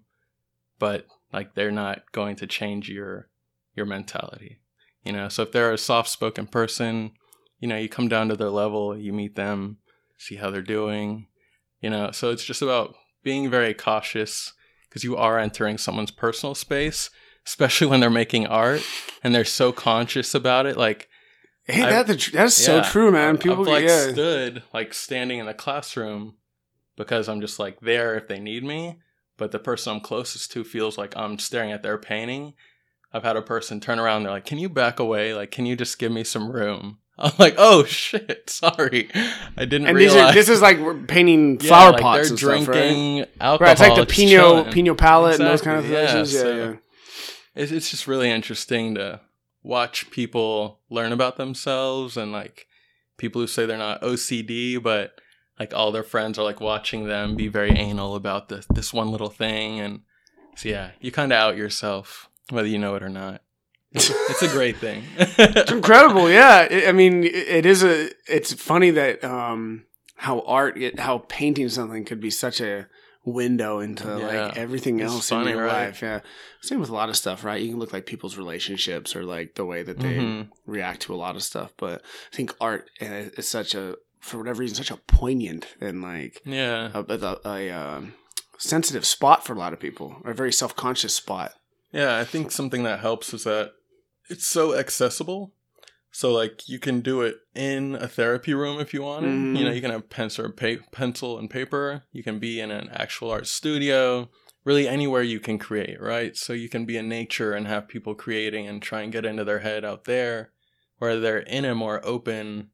but like they're not going to change your your mentality. You know, so if they're a soft-spoken person, you know, you come down to their level, you meet them, see how they're doing, you know. So it's just about being very cautious because you are entering someone's personal space, especially when they're making art and they're so conscious about it. Like, hey, that, that's yeah, so true, man. People I've like yeah. stood like standing in the classroom because I'm just like there if they need me, but the person I'm closest to feels like I'm staring at their painting. I've had a person turn around, they're like, can you back away? Like, can you just give me some room? I'm like, oh shit, sorry, I didn't and realize. These are, this is like we're painting yeah, flower like pots they're and drinking stuff, right? alcohol. Right, it's like the it's Pinot chilling. Pinot palette Exactly, and those kind of yeah, things. Yeah, so yeah. It's, it's just really interesting to watch people learn about themselves and like people who say they're not O C D, but like all their friends are like watching them be very anal about this this one little thing, and so yeah, you kind of out yourself whether you know it or not. It's a great thing. It's incredible, yeah. It, I mean, it, it is a. It's funny that um, how art, it, how painting something could be such a window into Yeah. like everything It's else funny, in your right? life. Yeah, same with a lot of stuff, right? You can look like people's relationships or like the way that they Mhm. react to a lot of stuff. But I think art uh, is such a, for whatever reason, such a poignant and like Yeah. a, a, a um, sensitive spot for a lot of people, or a very self conscious spot. Yeah, I think something that helps is that it's so accessible. So, like, you can do it in a therapy room if you want it. Mhm. You know, you can have pencil, or pa- pencil and paper. You can be in an actual art studio. Really anywhere you can create, right? So you can be in nature and have people creating and try and get into their head out there, where they're in a more open,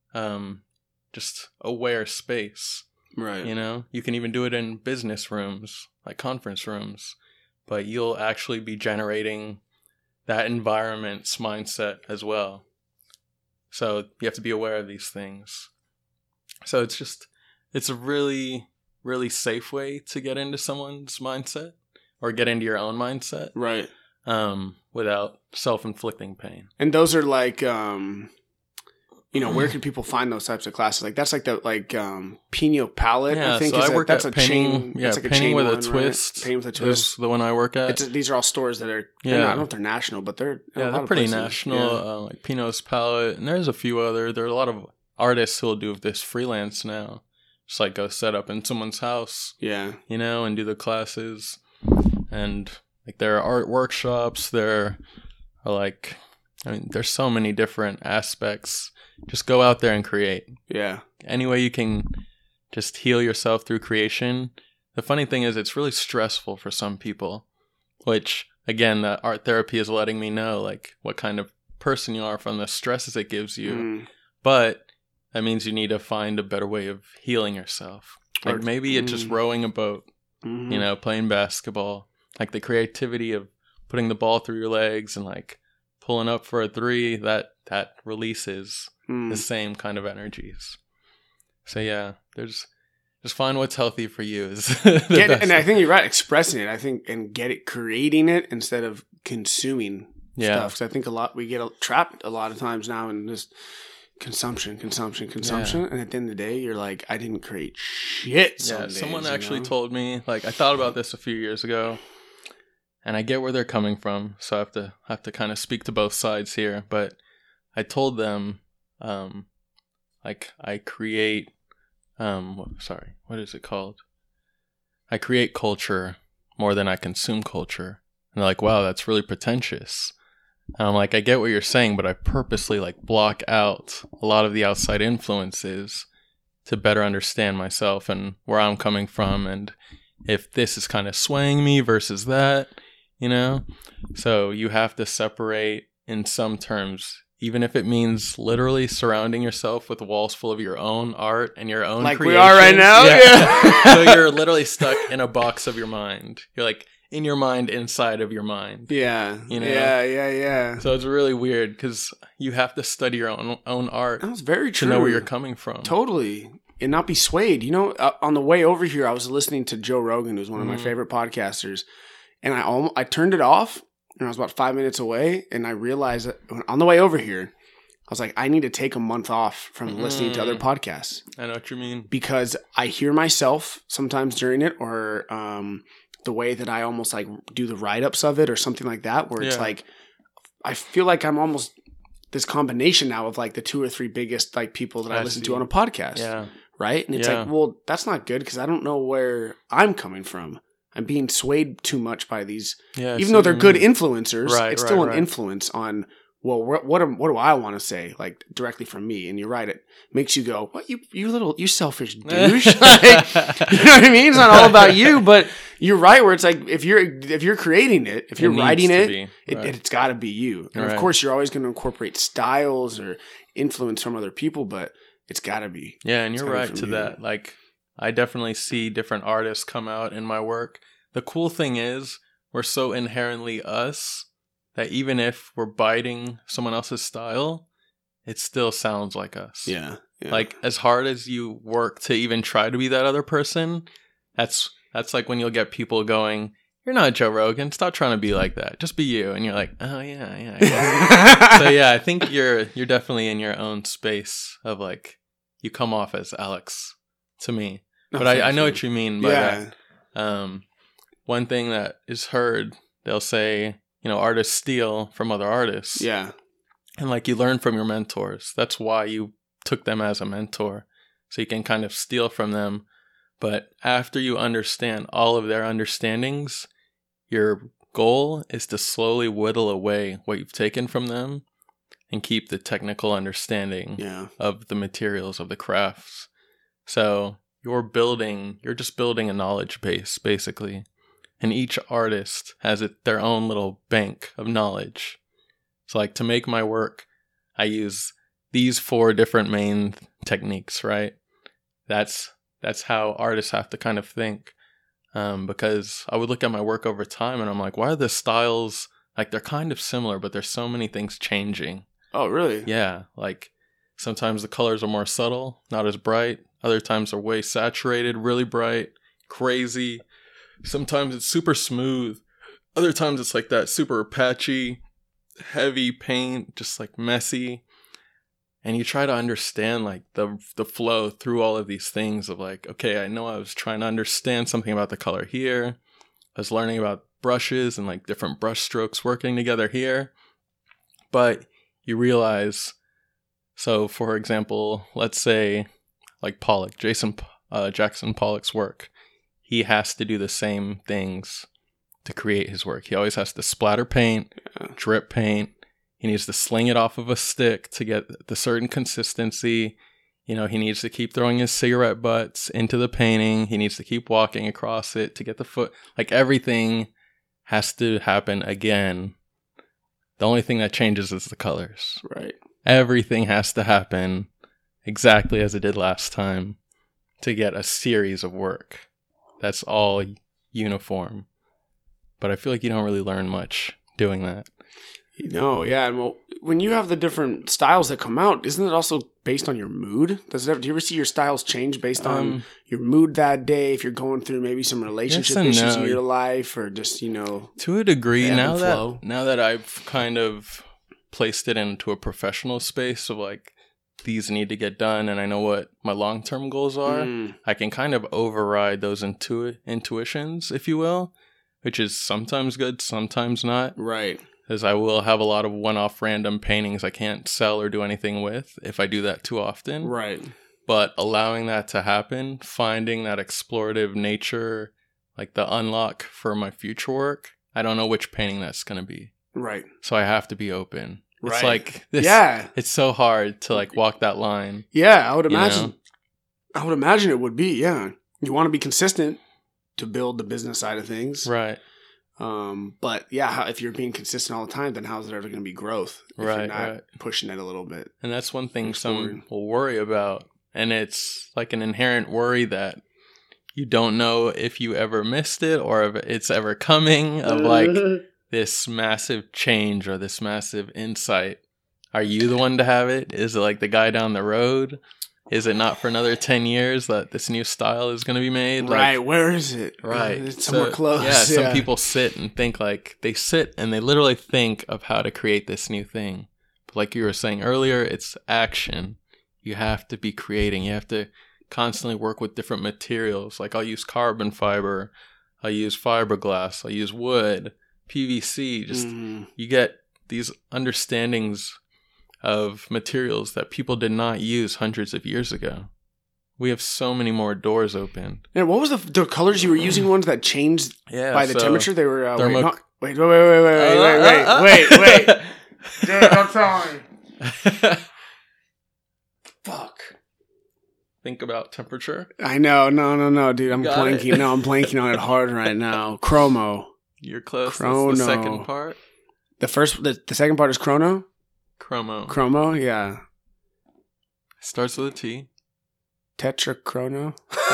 um, just aware space. Right. You know, you can even do it in business rooms, like conference rooms, but you'll actually be generating that environment's mindset as well. So you have to be aware of these things. So it's just, it's a really, really safe way to get into someone's mindset or get into your own mindset, Right. um, without self-inflicting pain. And those are like, um, you know, where can people find those types of classes? Like that's like the like um, Pinot Palette. Yeah, I think so is I a, work that's at a Painting, chain. yeah, it's like a Painting chain with a one, Twist. Right? Painting with a Is Twist. the one I work at. It's, these are all stores that are. Yeah. Yeah. I don't know if they're national, but they're. in a Yeah, lot they're of pretty places. national. Yeah. Uh, like Pinot's Palette, and there's a few other. There are a lot of artists who'll do this freelance now. Just like go set up in someone's house, Yeah. you know, and do the classes. And like there are art workshops. There are like, I mean, there's so many different aspects. Just go out there and create. Yeah. Any way you can just heal yourself through creation. The funny thing is it's really stressful for some people, which again, the art therapy is letting me know like what kind of person you are from the stresses it gives you. Mm. But that means you need to find a better way of healing yourself. Like Or- maybe it's just mm. rowing a boat, Mhm. you know, playing basketball. Like the creativity of putting the ball through your legs and like pulling up for a three, that that releases Mm. the same kind of energies. So yeah, there's just find what's healthy for you is the Get, best. and I think you're right, expressing it. I think and get it, creating it instead of consuming Yeah. stuff. Because I think a lot we get trapped a lot of times now in this consumption, consumption, consumption. And at the end of the day, you're like, I didn't create shit. Some Yeah, days, someone you actually know? told me, like, I thought about this a few years ago, and I get where they're coming from, so I have to have to kind of speak to both sides here. But I told them, um, like, I create, um, what, sorry, what is it called? I create culture more than I consume culture. And they're like, wow, that's really pretentious. And I'm like, I get what you're saying, but I purposely like block out a lot of the outside influences to better understand myself and where I'm coming from, and if this is kind of swaying me versus that, you know? So you have to separate in some terms, even if it means literally surrounding yourself with walls full of your own art and your own Like we are right creations. now? Yeah. So you're literally stuck in a box of your mind. You're like in your mind, inside of your mind. Yeah. You know? Yeah, yeah, yeah. So it's really weird because you have to study your own own art That was very to true. know where you're coming from. Totally. And not be swayed. You know, uh, on the way over here, I was listening to Joe Rogan, who's one of my Mhm. favorite podcasters. And I almost, I turned it off, and I was about five minutes away. And I realized that on the way over here, I was like, I need to take a month off from listening to other Mm. podcasts. I know what you mean. Because I hear myself sometimes during it, or um, the way that I almost like do the write-ups of it or something like that, where it's Yeah. like, I feel like I'm almost this combination now of like the two or three biggest like people that I, I listen see. to on a podcast. Yeah. Right? And it's Yeah. like, well, that's not good because I don't know where I'm coming from. I'm being swayed too much by these, Yeah. I even see though what they're you good mean. influencers. Right, it's still right, an right. influence on, well, what what, am, what do I want to say, like directly from me? And you're right, it makes you go, what, you you little, you selfish douche. Like, you know what I mean? It's not all about you, but you're right. Where it's like if you're if you're creating it, if you're It needs writing to it, be, it, right. it's got to be you. And Right. of course, you're always going to incorporate styles or influence from other people, but it's got to be. Yeah, and It's you're coming right from to you. that. Like, I definitely see different artists come out in my work. The cool thing is, we're so inherently us that even if we're biting someone else's style, it still sounds like us. Yeah. yeah. Like, as hard as you work to even try to be that other person, that's that's like when you'll get people going, you're not Joe Rogan, stop trying to be like that. Just be you. And you're like, oh yeah, yeah. yeah. So yeah, I think you're you're definitely in your own space of like, you come off as Alex to me. No, But I, thank I know you. what you mean by Yeah. that. Um, one thing that is heard, they'll say, you know, artists steal from other artists. Yeah. And like you learn from your mentors. That's why you took them as a mentor. So you can kind of steal from them. But after you understand all of their understandings, your goal is to slowly whittle away what you've taken from them and keep the technical understanding Yeah. of the materials of the crafts. So you're building, you're just building a knowledge base, basically. And each artist has it, their own little bank of knowledge. So like to make my work, I use these four different main techniques, right? That's that's how artists have to kind of think. Um, because I would look at my work over time and I'm like, why are the styles, like they're kind of similar, but there's so many things changing. Oh, really? Yeah, like sometimes the colors are more subtle, not as bright. Other times they're way saturated, really bright, crazy. Sometimes it's super smooth. Other times it's like that super patchy, heavy paint, just like messy. And you try to understand like the the flow through all of these things of like, okay, I know I was trying to understand something about the color here. I was learning about brushes and like different brush strokes working together here. But you realize, so for example, let's say like Pollock, Jason uh, Jackson Pollock's work, he has to do the same things to create his work. He always has to splatter paint, Yeah. drip paint. He needs to sling it off of a stick to get the certain consistency. You know, he needs to keep throwing his cigarette butts into the painting. He needs to keep walking across it to get the foot. Like everything has to happen again. The only thing that changes is the colors. Right. Everything has to happen exactly as it did last time to get a series of work that's all uniform. But I feel like you don't really learn much doing that. You know, yeah. And well, when you have the different styles that come out, isn't it also based on your mood? Does it ever, do you ever see your styles change based on Um, your mood that day? If you're going through maybe some relationship and issues no. in your life, or just, you know, To a degree, ebb now and that flow. now that I've kind of placed it into a professional space of like, these need to get done, and I know what my long-term goals are, Mm. I can kind of override those intu- intuitions, if you will, which is sometimes good, sometimes not. right. Because I will have a lot of one-off random paintings I can't sell or do anything with if I do that too often. Right. But allowing that to happen, finding that explorative nature, like the unlock for my future work, I don't know which painting that's going to be. Right. So I have to be open. It's Right. like this. Yeah. It's so hard to like walk that line. Yeah, I would You imagine. know? I would imagine it would be. Yeah, you want to be consistent to build the business side of things, Right. Um, but yeah, how, if you're being consistent all the time, then how's there ever going to be growth? If Right, you're not right. pushing it a little bit. And that's one thing Exploring. some will worry about. And it's like an inherent worry that you don't know if you ever missed it or if it's ever coming, of like this massive change or this massive insight. Are you the one to have it? Is it like the guy down the road? Is it not for another ten years that this new style is going to be made? Right, Like, where is it? right. It's somewhere So, close. Yeah, some people sit and think like, they sit and they literally think of how to create this new thing. But like you were saying earlier, it's action. You have to be creating. You have to constantly work with different materials. Like I'll use carbon fiber. I'll use fiberglass. I'll use wood, P V C. Just, Mhm. you get these understandings of materials that people did not use hundreds of years ago. We have so many more doors opened. And what was the the colors you were using? Ones that changed Yeah, by the so temperature? They were uh, thermo- wait, not, wait, wait, wait, wait, wait, Uh, wait, wait, uh, wait, uh. wait, wait. Dude, don't tell me. Fuck. Think about temperature. I know, no, no, no, dude. I'm Got blanking. it. No, I'm blanking on it hard right now. Chromo. You're close. Chrono. That's the second part. The first, the, the second part is chrono. Chromo. Chromo, yeah. Starts with a T. Tetrachrono.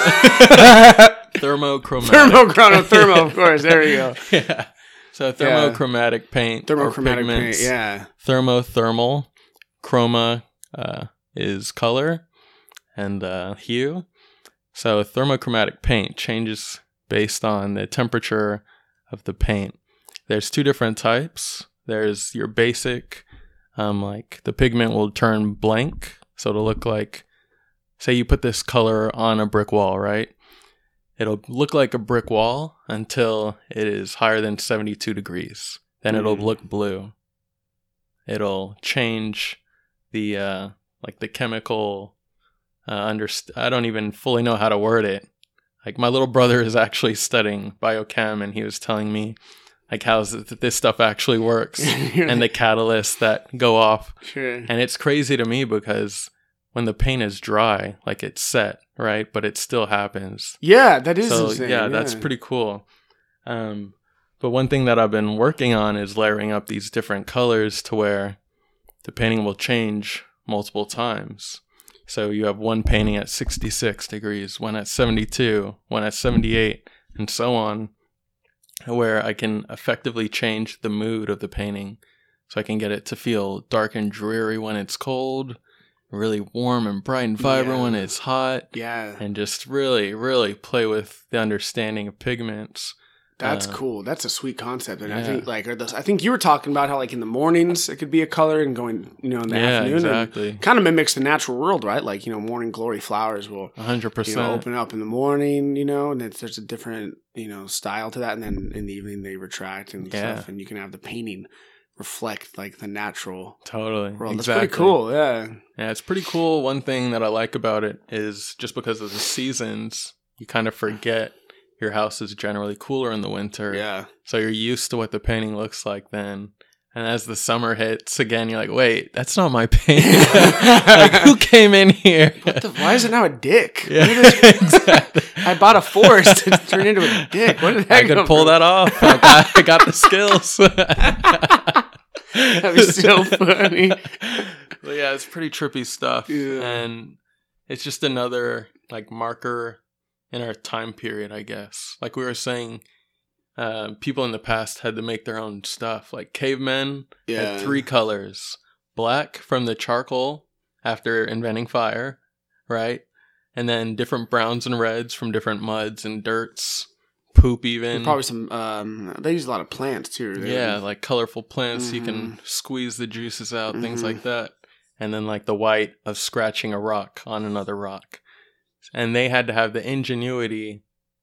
Thermochromatic. Thermochrono, thermo, of course. There we go. Yeah. So thermochromatic paint. or Thermochromatic paint, pigments. yeah. Thermothermal. Chroma uh, is color and uh, hue. So thermochromatic paint changes based on the temperature of the paint. There's two different types. There's your basic, um, like the pigment will turn blank. So it'll look like, say you put this color on a brick wall, right? It'll look like a brick wall until it is higher than seventy-two degrees. Then it'll Mm. look blue. It'll change the, uh, like the chemical, uh, underst- I don't even fully know how to word it. Like my little brother is actually studying biochem and he was telling me like how this stuff actually works and the catalysts that go off. Sure. And it's crazy to me because when the paint is dry, like it's set, right? But it still happens. Yeah, that is So insane. yeah, that's pretty cool. Um, but one thing that I've been working on is layering up these different colors to where the painting will change multiple times. So you have one painting at sixty-six degrees, one at seventy-two, one at seventy-eight, and so on, where I can effectively change the mood of the painting. So I can get it to feel dark and dreary when it's cold, really warm and bright and vibrant Yeah. when it's hot, Yeah, and just really, really play with the understanding of pigments. that's Uh, cool. That's a sweet concept. And I yeah. think like, or those, I think you were talking about how like in the mornings it could be a color and going, you know, in the Yeah, afternoon. exactly. Kind of mimics the natural world, right? Like, you know, morning glory flowers will, A hundred you know, percent. open up in the morning, you know, and it's, there's a different, you know, style to that. And then in the evening they retract and Yeah. stuff. And you can have the painting reflect like the natural Totally. world. Exactly. That's pretty cool. Yeah. Yeah, it's pretty cool. One thing that I like about it is just because of the seasons, you kind of forget your house is generally cooler in the winter. Yeah. So you're used to what the painting looks like then. And as the summer hits again, you're like, wait, that's not my painting. Like, who came in here? What the, why is it now a dick? Yeah, What is- exactly. I bought a forest to turn into a dick. What did that I could come pull from? that off. I got, I got the skills. That'd be so funny. But yeah, it's pretty trippy stuff. Yeah. And it's just another like marker in our time period, I guess. Like we were saying, uh, people in the past had to make their own stuff. Like cavemen Yeah. had three colors. Black from the charcoal after inventing fire, right? And then different browns and reds from different muds and dirts. Poop even. And probably some, um, they use a lot of plants too. They're, Yeah, like colorful plants. Mm-hmm. You can squeeze the juices out, mm-hmm. things Mhm. like that. And then like the white of scratching a rock on another rock. And they had to have the ingenuity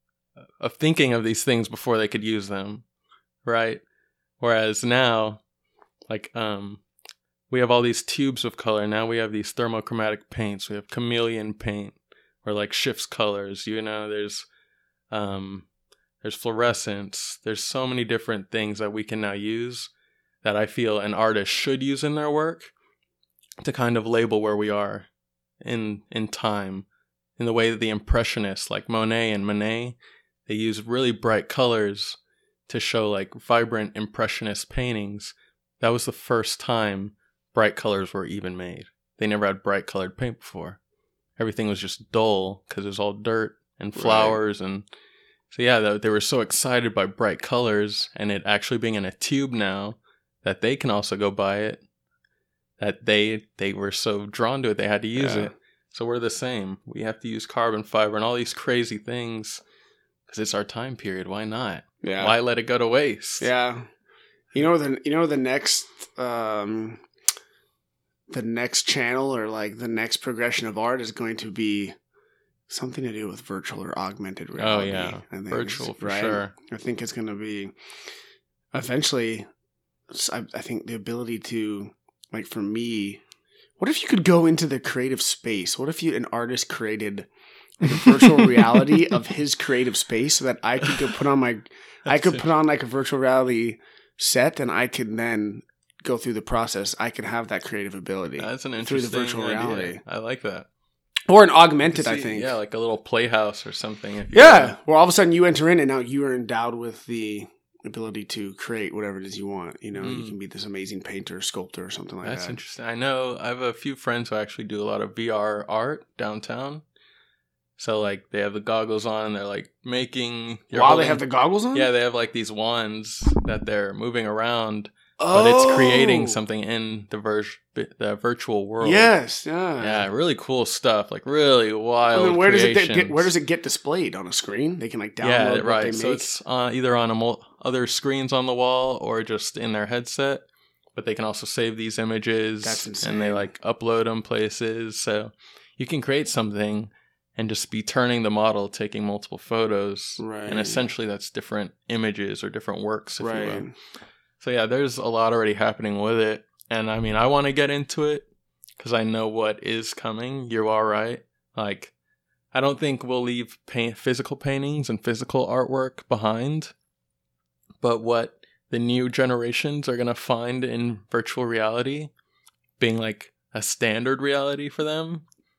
of thinking of these things before they could use them, right? Whereas now, like, um, we have all these tubes of color. Now we have these thermochromatic paints. We have chameleon paint, or like shifts colors. You know, there's, um, there's fluorescence. There's so many different things that we can now use that I feel an artist should use in their work to kind of label where we are in in time. In the way that the Impressionists, like Monet and Manet, they use really bright colors to show like vibrant Impressionist paintings. That was the first time bright colors were even made. They never had bright colored paint before. Everything was just dull because it was all dirt and flowers. Right. And so yeah, they were so excited by bright colors and it actually being in a tube now that they can also go buy it, that they they were so drawn to it they had to use yeah. it. So we're the same. We have to use carbon fiber and all these crazy things because it's our time period. Why not? Yeah. Why let it go to waste? Yeah. You know the you know the next um, the next channel or like the next progression of art is going to be something to do with virtual or augmented reality. Oh yeah, I think virtual for right? sure. I think it's going to be eventually. I, I think the ability to, like, for me. What if you could go into the creative space? What if you an artist created like a virtual reality of his creative space so that I could go put on my I could put on like a virtual reality set and I could then go through the process. I could have that creative ability. That's an interesting through the virtual idea. reality. I like that. Or an augmented, See, I think. Yeah, like a little playhouse or something. If Yeah. Where all of a sudden you enter in and now you are endowed with the ability to create whatever it is you want. You know, mm. you can be this amazing painter, sculptor, or something like That's that. That's interesting. I know I have a few friends who actually do a lot of V R art downtown. So, like, they have the goggles on and they're, like, making... While holding, they have the goggles on? Yeah, they have, like, these wands that they're moving around. Oh. But it's creating something in the, vir- the virtual world. Yes, yeah. Yeah, really cool stuff. Like, really wild I mean, where does it creations. get, where does it get displayed? On a screen? They can, like, download yeah, what right. they So make? it's uh, either on a mul- other screens on the wall or just in their headset. But they can also save these images. That's insane. And they, like, upload them places. So you can create something and just be turning the model, taking multiple photos. Right. And essentially that's different images or different works, if right. you will. So yeah, there's a lot already happening with it. And I mean, I want to get into it because I know what is coming. You are right. Like, I don't think we'll leave paint, physical paintings and physical artwork behind. But what the new generations are going to find in virtual reality being like a standard reality for them.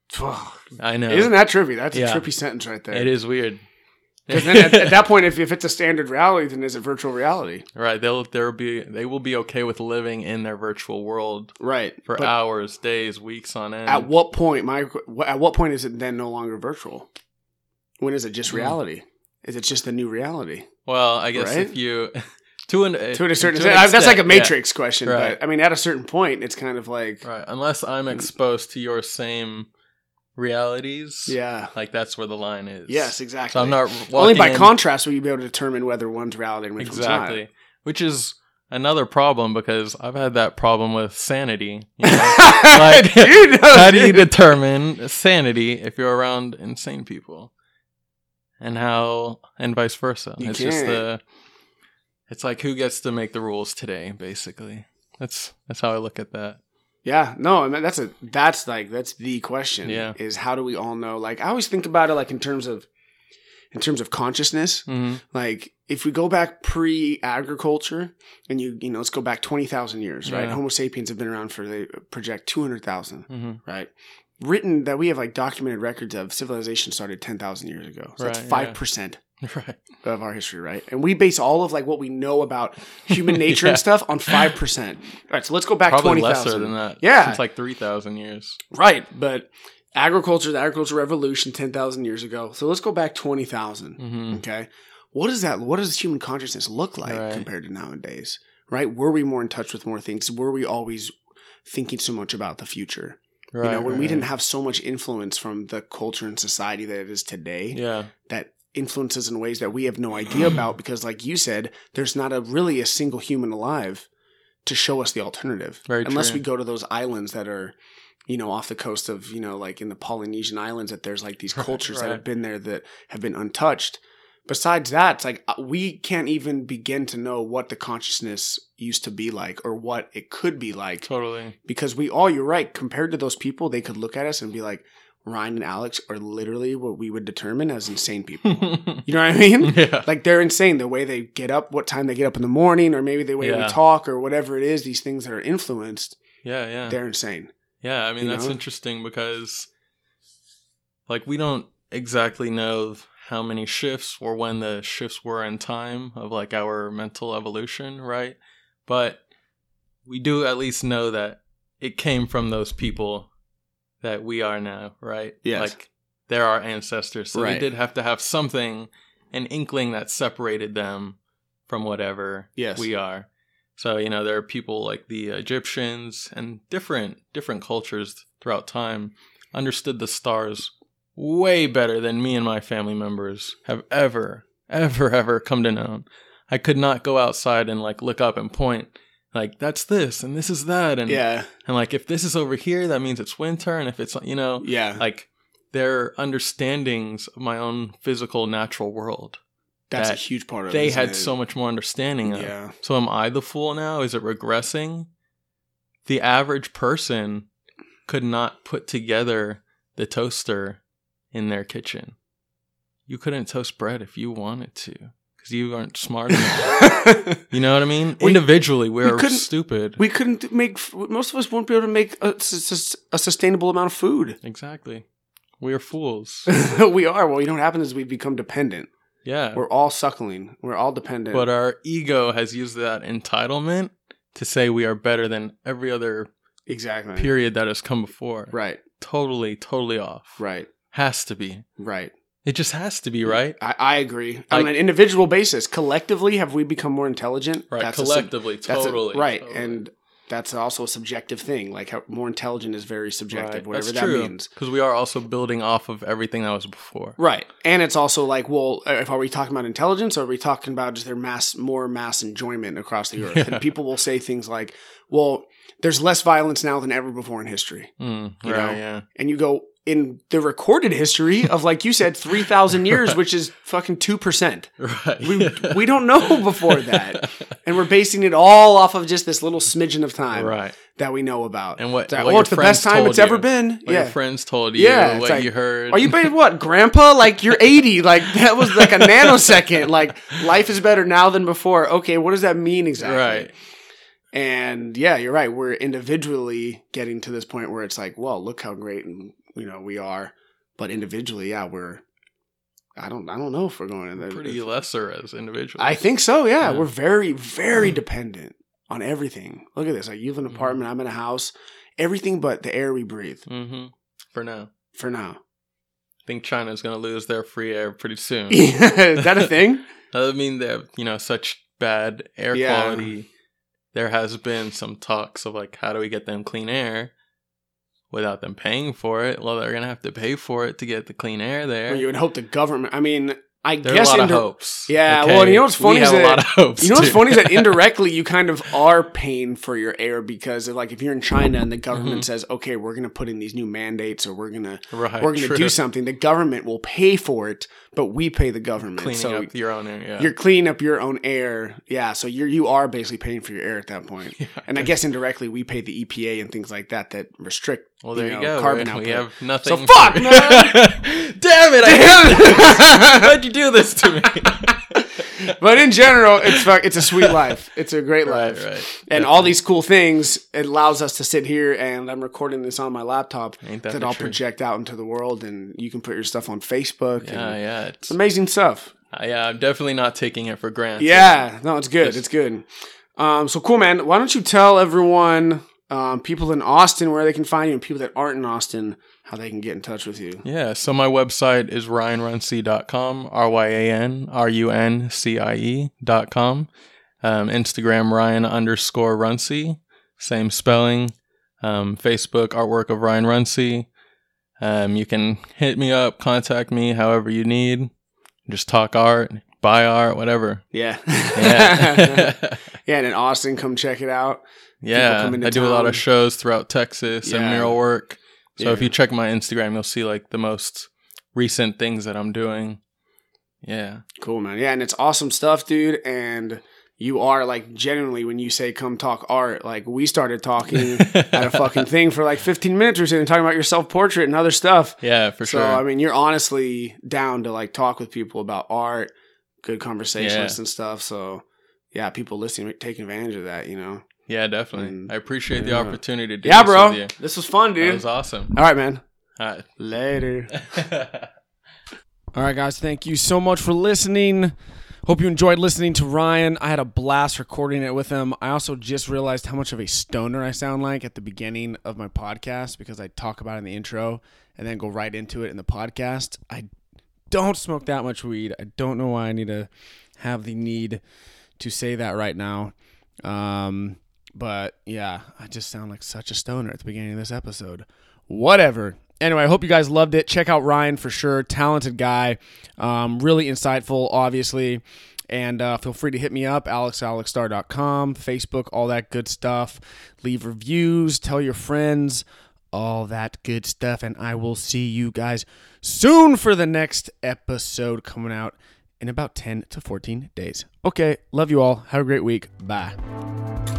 I know. Isn't that trippy? That's Yeah. a trippy sentence right there. It is weird. Because then at, at that point, if, if it's a standard reality, then is it virtual reality? Right. They'll there be they will be okay with living in their virtual world Right. for But hours, days, weeks on end. at what point, my at what point is it then no longer virtual? When is it just reality? Is it just the new reality? Well, I guess Right? if you to an To a certain to an extent, extent, that's like a yeah. Matrix question. Right. But I mean, at a certain point, it's kind of like, Right. Unless I'm exposed to your same realities. yeah, Like that's where the line is. yes, exactly. So I'm not walking Only by in- contrast will you be able to determine whether one's reality and which exactly, one's which is another problem because I've had that problem with sanity. You know? not. Like, You know, how do you dude. determine sanity if you're around insane people, and how and vice versa? You it's just can't. the. It's like who gets to make the rules today, basically. That's that's how I look at that. Yeah, no, I mean, that's a that's like that's the question. Yeah. Is how do we all know? Like, I always think about it like in terms of in terms of consciousness. Mm-hmm. Like, if we go back pre-agriculture, and you you know, let's go back twenty thousand years, right? Yeah. Homo sapiens have been around for they project two hundred thousand, Mm-hmm. right? Written that we have like documented records of civilization started ten thousand years ago. So that's Right, five percent right. of our history, right? And we base all of like what we know about human nature Yeah. and stuff on five percent. All right, so let's go back Probably twenty lesser thousand. than that. Yeah. It's like three thousand years. Right, but agriculture, the agricultural revolution ten thousand years ago. So let's go back twenty thousand, Mm-hmm. okay? What is that? What does human consciousness look like Right. compared to nowadays, right? Were we more in touch with more things? Were we always thinking so much about the future? Right, you know, when right, we didn't right. have so much influence from the culture and society that it is today, Yeah. that influences in ways that we have no idea about because, like you said, there's not a really a single human alive to show us the alternative. Very Unless true. we go to those islands that are, you know, off the coast of, you know, like in the Polynesian islands, that there's like these cultures that Right. have been there that have been untouched. Besides that, it's like uh, we can't even begin to know what the consciousness used to be like or what it could be like. Totally. Because we all, you're right, compared to those people, they could look at us and be like, Ryan and Alex are literally what we would determine as insane people. You know what I mean? Yeah. Like they're insane. The way they get up, what time they get up in the morning, or maybe the way we Yeah. talk, or whatever it is, these things that are influenced, Yeah, yeah. they're insane. Yeah, I mean, You that's know? interesting because, like, we don't exactly know how many shifts or when the shifts were in time of, like, our mental evolution, right? But we do at least know that it came from those people that we are now, right? Yes. Like, they're our ancestors. So Right. they did have to have something, an inkling that separated them from whatever Yes. we are. So, you know, there are people like the Egyptians and different different cultures throughout time understood the stars way better than me and my family members have ever, ever, ever come to know. I could not go outside and like look up and point like that's this and this is that and Yeah. and like if this is over here that means it's winter and if it's you know Yeah. like their understandings of my own physical natural world. That's a that huge part of it. They isn't had it? so much more understanding of. Yeah. So am I the fool now? Is it regressing? The average person could not put together the toaster in their kitchen. You couldn't toast bread if you wanted to because you aren't smart enough. You know what I mean? We- Individually, we're couldn't- stupid. We couldn't make, most of us won't be able to make a, sus- a sustainable amount of food. Exactly. We are fools. We are. Well, you know what happens is we become dependent. Yeah. We're all suckling. We're all dependent. But our ego has used that entitlement to say we are better than every other exactly. period that has come before. Right. Totally, totally off. Right. Has to be. Right. It just has to be, right? I, I agree. On Like- an individual basis, collectively, have we become more intelligent? Right. That's a sub- Collectively, that's a- totally. right. totally. And that's also a subjective thing. Like how more intelligent is very subjective, Right. whatever That's that true, means. because we are also building off of everything that was before. Right. And it's also like, well, if are we talking about intelligence or are we talking about just their mass, more mass enjoyment across the earth? Yeah. And people will say things like, well, there's less violence now than ever before in history. Mm, You right, know? yeah. And you go, in the recorded history of, like you said, three thousand years, Right. which is fucking two percent. Right. We, we don't know before that. And we're basing it all off of just this little smidgen of time Right. that we know about. And what, It's like, what oh, your it's the friends best time told it's ever you. been. What Yeah. your friends told you. Yeah, it's What like, you heard. Are you being what, grandpa? Like, you're eighty. Like, that was like a nanosecond. Like, life is better now than before. Okay, what does that mean exactly? Right. And yeah, you're right. We're individually getting to this point where it's like, well, look how great and you know we are. But individually, yeah, we're. I don't. I don't know if we're going in there. Pretty lesser as individuals. I think so. Yeah, Yeah. we're very, very dependent on everything. Look at this. Like you live in an Mhm. apartment. I'm in a house. Everything but the air we breathe. Mm-hmm. For now. For now. I think China's going to lose their free air pretty soon. Is that a thing? I mean, they have, you know, such bad air Yeah. quality. There has been some talks of like, how do we get them clean air without them paying for it? Well, they're going to have to pay for it to get the clean air there. Well, you would hope the government. I mean, I there are guess a lot indi- of hopes. Yeah, okay? well, and you know what's funny We is have that a lot of hopes. You know what's too. funny is that indirectly you kind of are paying for your air because of like if you're in China and the government Mhm. says, okay, we're going to put in these new mandates or we're going to Right, we're going to true. do something, the government will pay for it, but we pay the government. Cleaning so up your own air. Yeah. you're cleaning up your own air. Yeah, so you're you are basically paying for your air at that point. Yeah. And I guess indirectly we pay the E P A and things like that that restrict Well, there you, know, go. carbon we, output. we have nothing. So fuck, for- man! Damn it! I Why'd you do this to me? But in general, it's fuck, it's a sweet life. It's a great right, life. right. And all these cool things, it allows us to sit here and I'm recording this on my laptop Ain't that that the I'll truth? project out into the world and you can put your stuff on Facebook. Yeah, and yeah. It's It's, amazing stuff. Uh, yeah, I'm definitely not taking it for granted. Yeah, no, it's good. Just- It's good. Um, so cool, man. Why don't you tell everyone, um, people in Austin, where they can find you, and people that aren't in Austin, how they can get in touch with you? Yeah, so my website is ryan runcie dot com, R Y A N R U N C I E dot com. Um, Instagram, Ryan underscore Runcie, same spelling. Um, Facebook, Artwork of Ryan Runcie. Um, you can hit me up, contact me however you need. Just talk art, buy art, whatever. Yeah. Yeah. Yeah, and in Austin, come check it out. Yeah, come into I do a lot town. of shows throughout Texas and Yeah. mural work. So Yeah. if you check my Instagram, you'll see like the most recent things that I'm doing. Yeah. Cool, man. Yeah, and it's awesome stuff, dude. And you are like genuinely, when you say come talk art, like we started talking at a fucking thing for like fifteen minutes or something, talking about your self portrait and other stuff. Yeah, for so, sure. I mean, you're honestly down to like talk with people about art, good conversationalists Yeah. and stuff. So, yeah, people listening, taking advantage of that, you know? Yeah, definitely. And- I appreciate the yeah. opportunity to do Yeah, this bro. with you. This was fun, That dude. was awesome. All right, man. All right. Later. All right, guys, thank you so much for listening. Hope you enjoyed listening to Ryan. I had a blast recording it with him. I also just realized how much of a stoner I sound like at the beginning of my podcast because I talk about it in the intro and then go right into it in the podcast. I don't smoke that much weed. I don't know why I need to have the need to say that right now. Um, but yeah, I just sound like such a stoner at the beginning of this episode. Whatever. Anyway, I hope you guys loved it. Check out Ryan for sure. Talented guy. Um, really insightful, obviously. And uh, feel free to hit me up, alex alex star dot com, Facebook, all that good stuff. Leave reviews, tell your friends, all that good stuff. And I will see you guys soon for the next episode coming out in about ten to fourteen days. Okay, love you all. Have a great week. Bye.